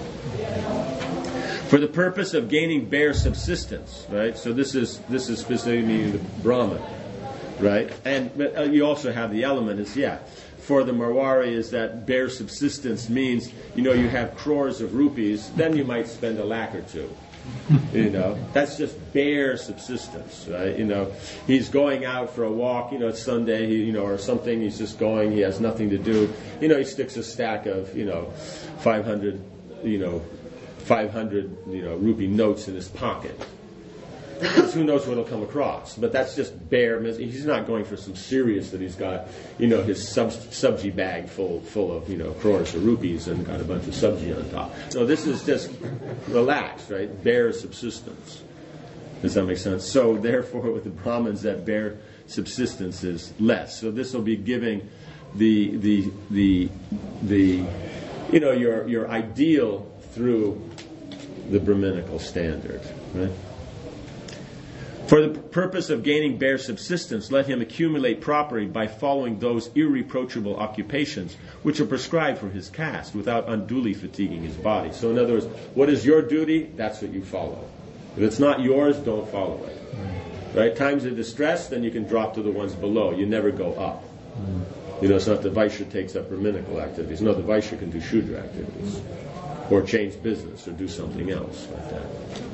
that. For the purpose of gaining bare subsistence, right? So this is this is specifically meaning the Brahman, right? And but, uh, you also have the element is yeah. For the Marwari is that bare subsistence means, you know, you have crores of rupees, then you might spend a lakh or two. You know, that's just bare subsistence, right? You know, he's going out for a walk, you know, it's Sunday, he, you know, or something, he's just going, he has nothing to do. You know, he sticks a stack of, you know, five hundred, you know, five hundred, you know, rupee notes in his pocket. Because who knows what he'll come across. But that's just bare. He's not going for some serious that he's got, you know, his sub, subji bag full full of, you know, crores of rupees and got a bunch of subji on top. So this is just relaxed, right? Bare subsistence. Does that make sense? So therefore with the Brahmins that bare subsistence is less. So this will be giving the the the the you know your your ideal through the Brahminical standard, right? For the purpose of gaining bare subsistence, let him accumulate property by following those irreproachable occupations which are prescribed for his caste without unduly fatiguing his body. So in other words, what is your duty? That's what you follow. If it's not yours, don't follow it. Right? Times of distress, then you can drop to the ones below. You never go up. You know, it's not the Vaishya takes up Brahminical activities. No, the Vaishya can do Shudra activities. Or change business or do something else like that.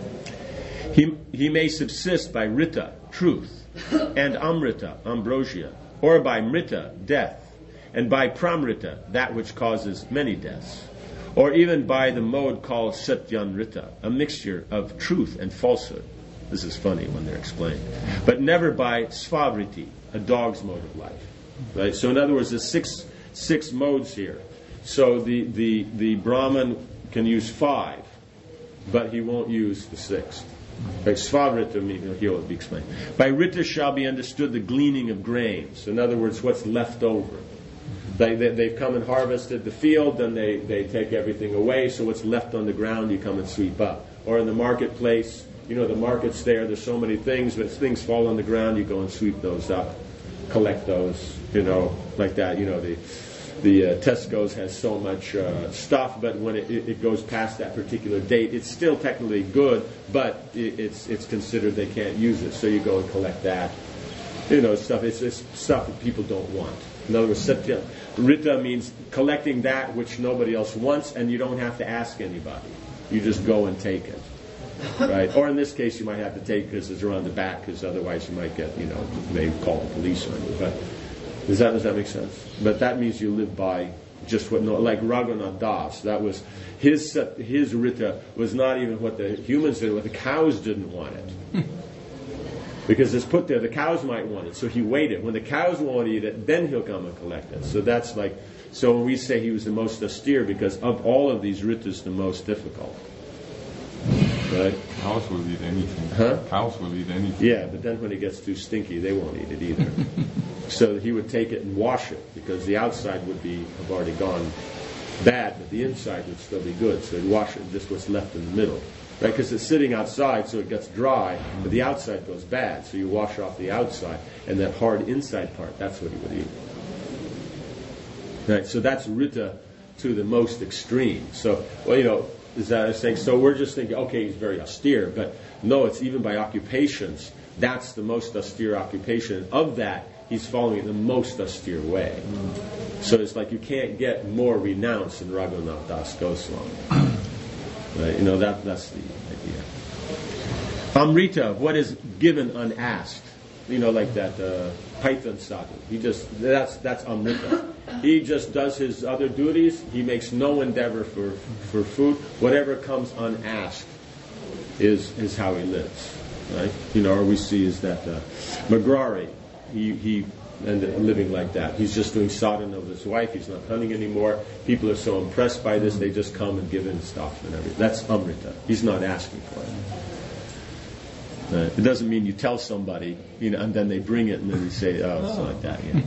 He, he may subsist by Rita, truth, and Amrita, ambrosia, or by Mrita, death, and by Pramrita, that which causes many deaths, or even by the mode called Satyanrita, a mixture of truth and falsehood. This is funny when they're explained. But never by Svavriti, a dog's mode of life. Right? So in other words, there's six six modes here. So the, the, the Brahmin can use five, but he won't use the sixth. By Svavrita, here will be explained. By Rita shall be understood the gleaning of grains. In other words, what's left over. They, they, they've come and harvested the field, then they, they take everything away, so what's left on the ground you come and sweep up. Or in the marketplace, you know, the market's there, there's so many things, but as things fall on the ground, you go and sweep those up, collect those, you know, like that. You know, the the uh, Tesco's has so much uh, stuff, but when it, it, it goes past that particular date, it's still technically good, but it, it's it's considered they can't use it, so you go and collect that. You know, stuff. It's, it's stuff that people don't want. In other words, Satya Rita means collecting that which nobody else wants, and you don't have to ask anybody. You just go and take it. Right? Or in this case, you might have to take because it's around the back, because otherwise you might get, you know, they call the police on you. But does that does that make sense? But that means you live by just what, no, like Raghunath Das. That was his his Rita was not even what the humans did. What the cows didn't want it, because it's put there. The cows might want it, so he waited. When the cows won't eat it, then he'll come and collect it. So that's like. So when we say he was the most austere, because of all of these Ritas, the most difficult. Right? Cows will eat anything. Huh? Cows will eat anything. Yeah, but then when it gets too stinky, they won't eat it either. So he would take it and wash it, because the outside would be have already gone bad, but the inside would still be good. So he'd wash it, just what's left in the middle. Right? Because it's sitting outside, so it gets dry, but the outside goes bad. So you wash off the outside, and that hard inside part, that's what he would eat. Right? So that's Rita to the most extreme. So, well, you know, is that I saying? So we're just thinking, okay, he's very austere, but no, it's even by occupations. That's the most austere occupation. Of that, he's following it the most austere way. Mm. So it's like you can't get more renounced than Raghunath Das Goswami. Right? You know, that that's the idea. Amrita, what is given unasked. You know, like that uh, Python sadhu. He just that's that's Amrita. He just does his other duties. He makes no endeavor for for food. Whatever comes unasked is is how he lives. Right? You know, or we see is that uh, Magrari, he he ended up living like that. He's just doing sadhana of his wife. He's not hunting anymore. People are so impressed by this, they just come and give him stuff and everything. That's Amrita. He's not asking for it. Right? It doesn't mean you tell somebody, you know, and then they bring it, and then you say, oh, it's like that. Yeah.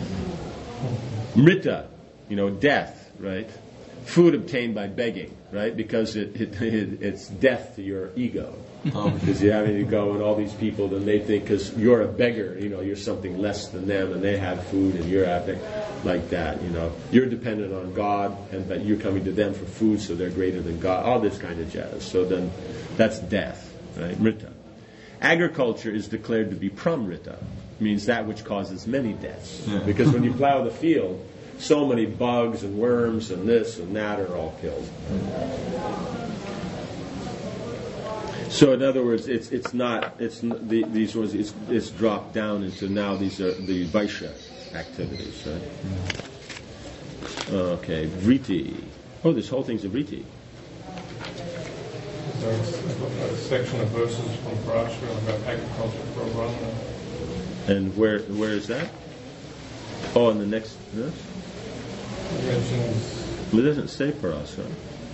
Mrita, you know, death, right? Food obtained by begging, right? Because it, it, it it's death to your ego. Because you're having to go and all these people, then they think because you're a beggar, you know, you're something less than them, and they have food and you're having like that, you know. You're dependent on God, and but you're coming to them for food, so they're greater than God. All this kind of jazz. So then, that's death, right? Mrita. Agriculture is declared to be pramrita, means that which causes many deaths. Yeah. Because when you plow the field, so many bugs and worms and this and that are all killed. So in other words, it's it's not it's n- the, these ones it's, it's dropped down into now these are the Vaishya activities, right? Okay, vritti. Oh, this whole thing's a vritti. There's a section of verses from Parashara about agriculture for Brahmana. And where where is that? Oh, in the next verse? It mentions... It doesn't say Parashara.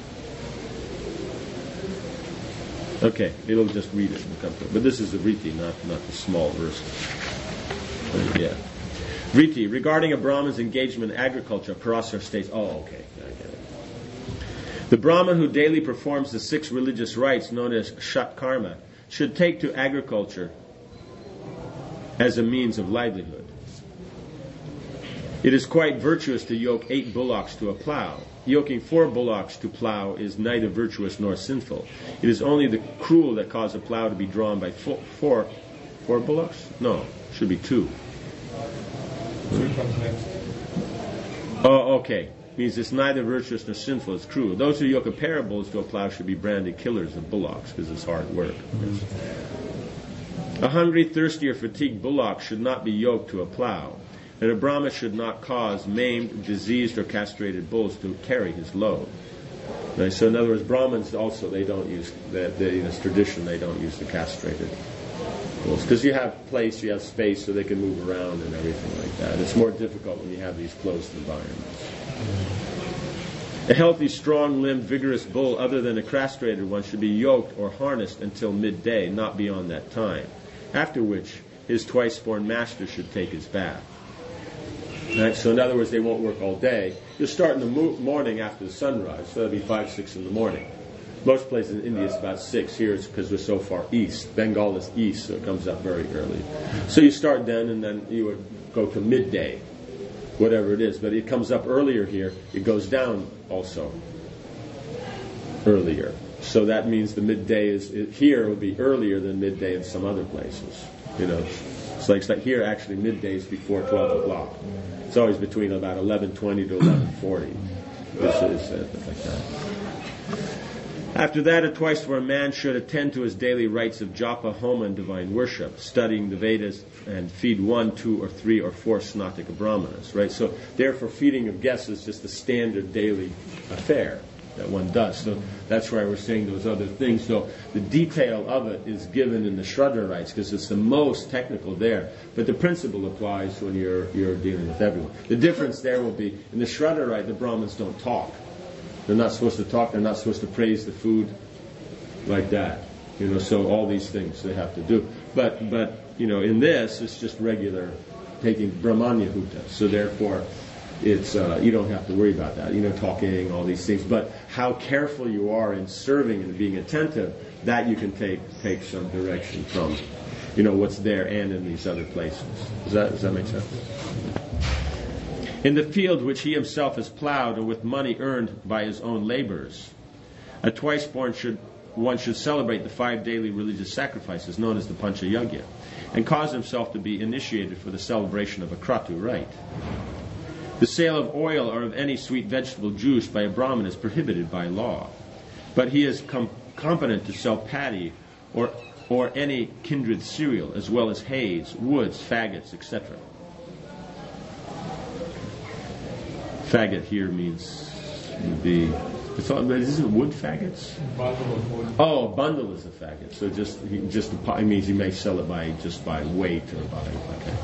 Okay, it'll just read it and come to it. But this is the vritti, not, not the small verse. But yeah. Vritti, regarding a Brahman's engagement in agriculture, Parashara states, oh, okay, I get it. The Brahman who daily performs the six religious rites known as Shat Karma should take to agriculture as a means of livelihood. It is quite virtuous to yoke eight bullocks to a plow. Yoking four bullocks to plow is neither virtuous nor sinful. It is only the cruel that cause a plow to be drawn by four, four, four bullocks? No, should be two. Two comes next. Oh, okay. Means it's neither virtuous nor sinful, it's cruel. Those who yoke a pair of bulls to a plow should be branded killers of bullocks because it's hard work. Mm-hmm. A hungry, thirsty, or fatigued bullock should not be yoked to a plow. And a Brahma should not cause maimed, diseased, or castrated bulls to carry his load. Right? So in other words, Brahmins also, they don't use, the, the, in this tradition, they don't use the castrated bulls. Because you have place, you have space, so they can move around and everything like that. It's more difficult when you have these closed environments. A healthy, strong-limbed, vigorous bull other than a castrated one should be yoked or harnessed until midday, not beyond that time, after which his twice-born master should take his bath. Right? So in other words, they won't work all day. You'll start in the mo- morning after the sunrise, so that'll be five, six in the morning. Most places in India it's about six. Here it's because we're so far east. Bengal is east, so it comes up very early. So you start then, and then you would go to midday, whatever it is. But it comes up earlier here. It goes down also earlier. So that means the midday is it, here would be earlier than midday in some other places. You know, it's like, it's like here actually midday is before twelve o'clock. It's always between about eleven twenty to eleven forty. This is uh, like that. After that, a twice where a man should attend to his daily rites of japa, homa, and divine worship, studying the Vedas, and feed one, two, or three, or four Sanatika Brahmanas. Right. So, therefore, feeding of guests is just a standard daily affair that one does. So that's why we're saying those other things. So the detail of it is given in the Shraddha rites because it's the most technical there. But the principle applies when you're you're dealing with everyone. The difference there will be in the Shraddha rite, the Brahmins don't talk. They're not supposed to talk. They're not supposed to praise the food like that. You know. So all these things they have to do. But but you know, in this it's just regular taking Brahmanya Huta. So therefore. It's uh, you don't have to worry about that, you know, talking, all these things. But how careful you are in serving and being attentive, that you can take take some direction from, you know, what's there and in these other places. Does that does that make sense? In the field which he himself has plowed, or with money earned by his own labors, a twice-born should one should celebrate the five daily religious sacrifices known as the Pancha Yajna, and cause himself to be initiated for the celebration of a Kratu rite. The sale of oil or of any sweet vegetable juice by a Brahmin is prohibited by law, but he is com- competent to sell paddy or or any kindred cereal, as well as hays, woods, faggots, et cetera. Faggot here means the. It's all, is it wood faggots? Bundle of wood. Oh, a bundle is a faggot. So just he, just it means he may sell it by just by weight or by okay.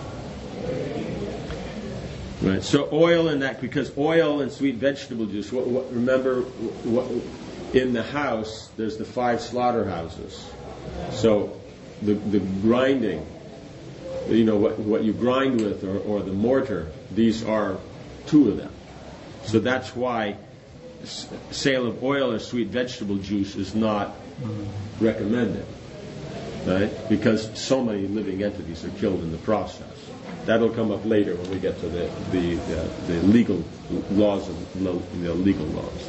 Right. So oil and that, because oil and sweet vegetable juice. What, what, remember, what, in the house there's the five slaughterhouses. So the, the grinding, you know, what, what you grind with, or, or the mortar, these are two of them. So that's why s- sale of oil or sweet vegetable juice is not recommended, right? Because so many living entities are killed in the process. That'll come up later when we get to the the, uh, the legal laws of lo- you know, legal laws.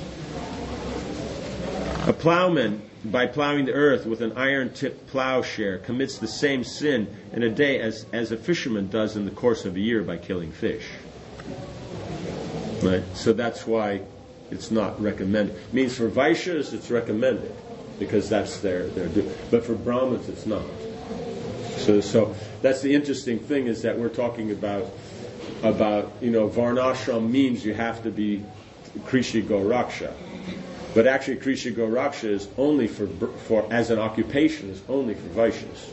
A plowman, by plowing the earth with an iron-tipped plowshare, commits the same sin in a day as, as a fisherman does in the course of a year by killing fish. Right? So that's why it's not recommended. It means for Vaishyas it's recommended, because that's their, their due. But for Brahmins it's not. So, so that's the interesting thing, is that we're talking about, about you know, Varnashram means you have to be Krishi Goraksha. But actually, Krishi Goraksha is only for, for as an occupation, is only for Vaishyas.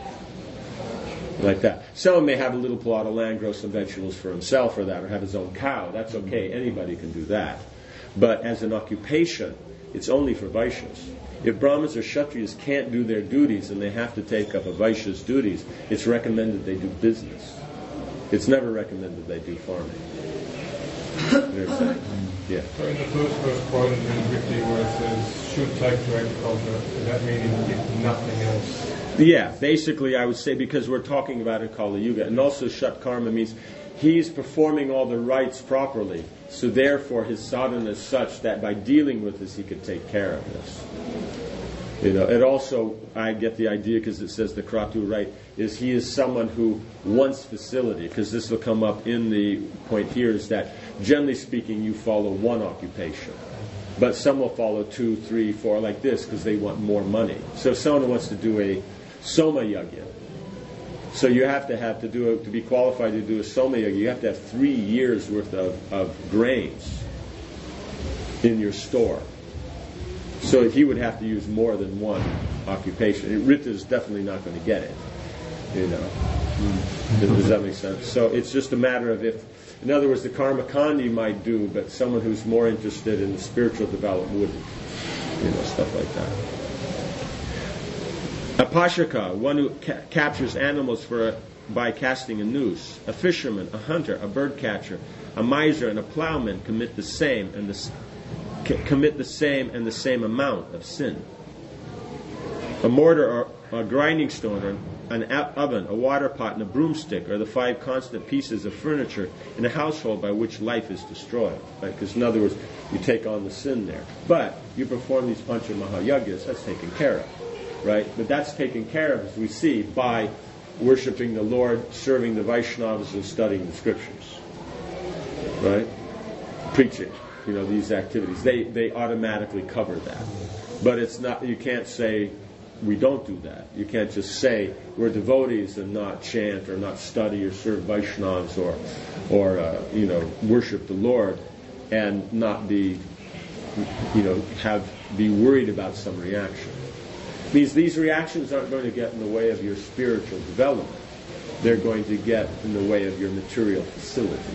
Like that. Someone may have a little plot of land, grow some vegetables for himself or that, or have his own cow. That's okay. Anybody can do that. But as an occupation, it's only for Vaishyas. If Brahmins or Kshatriyas can't do their duties and they have to take up a Vaishya's duties, it's recommended they do business. It's never recommended they do farming. You know what I'm saying? Yeah. So in the first verse quoted in Vicky where it says, should take to agriculture, does that mean if nothing else? Yeah, basically I would say, because we're talking about in Kali Yuga, and also Shat Karma means he's performing all the rites properly, so therefore his sadhana is such that by dealing with this he could take care of this. You know, and also I get the idea, because it says the Kratu rite, is he is someone who wants facility, because this will come up in the point here, is that generally speaking you follow one occupation. But some will follow two, three, four, like this, because they want more money. So if someone wants to do a Soma Yagya, so you have to have to do a, to be qualified to do a Soma Yagya, you have to have three years worth of, of grains in your store. So he would have to use more than one occupation. Rita is definitely not going to get it. You know, does that make sense? So it's just a matter of if, in other words, the karma kandi might do, but someone who's more interested in the spiritual development wouldn't. You know, stuff like that. A pashaka, one who ca- captures animals for a, by casting a noose. A fisherman, a hunter, a bird catcher, a miser, and a plowman commit the same and the c- commit the same and the same amount of sin. A mortar or a grinding stone, or an oven, a water pot, and a broomstick are the five constant pieces of furniture in a household by which life is destroyed. Right? Because in other words, you take on the sin there. But you perform these Pancha Mahayagyas, that's taken care of. Right? But that's taken care of, as we see, by worshipping the Lord, serving the Vaishnavas, and studying the scriptures. Right? Preaching, you know, these activities. They they automatically cover that. But it's not, you can't say, we don't do that. You can't just say we're devotees and not chant or not study or serve Vaishnavas or, or uh, you know, worship the Lord and not be, you know, have be worried about some reaction. It means these reactions aren't going to get in the way of your spiritual development. They're going to get in the way of your material facility,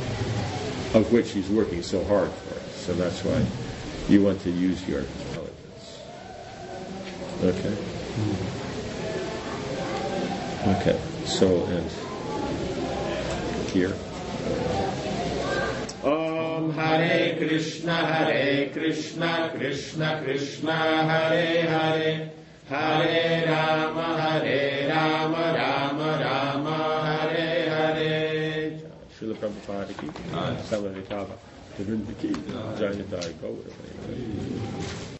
of which he's working so hard for. So that's why you want to use your intelligence. Okay. Okay. So, and here. Om Hare Krishna, Hare Krishna, Krishna Krishna, Hare Hare, Hare Rama, Hare Rama, Rama Rama, Hare Hare. Srila Prabhupada ki, Samadhi Tava, Vrinda ki, Jai Nitai Gaura.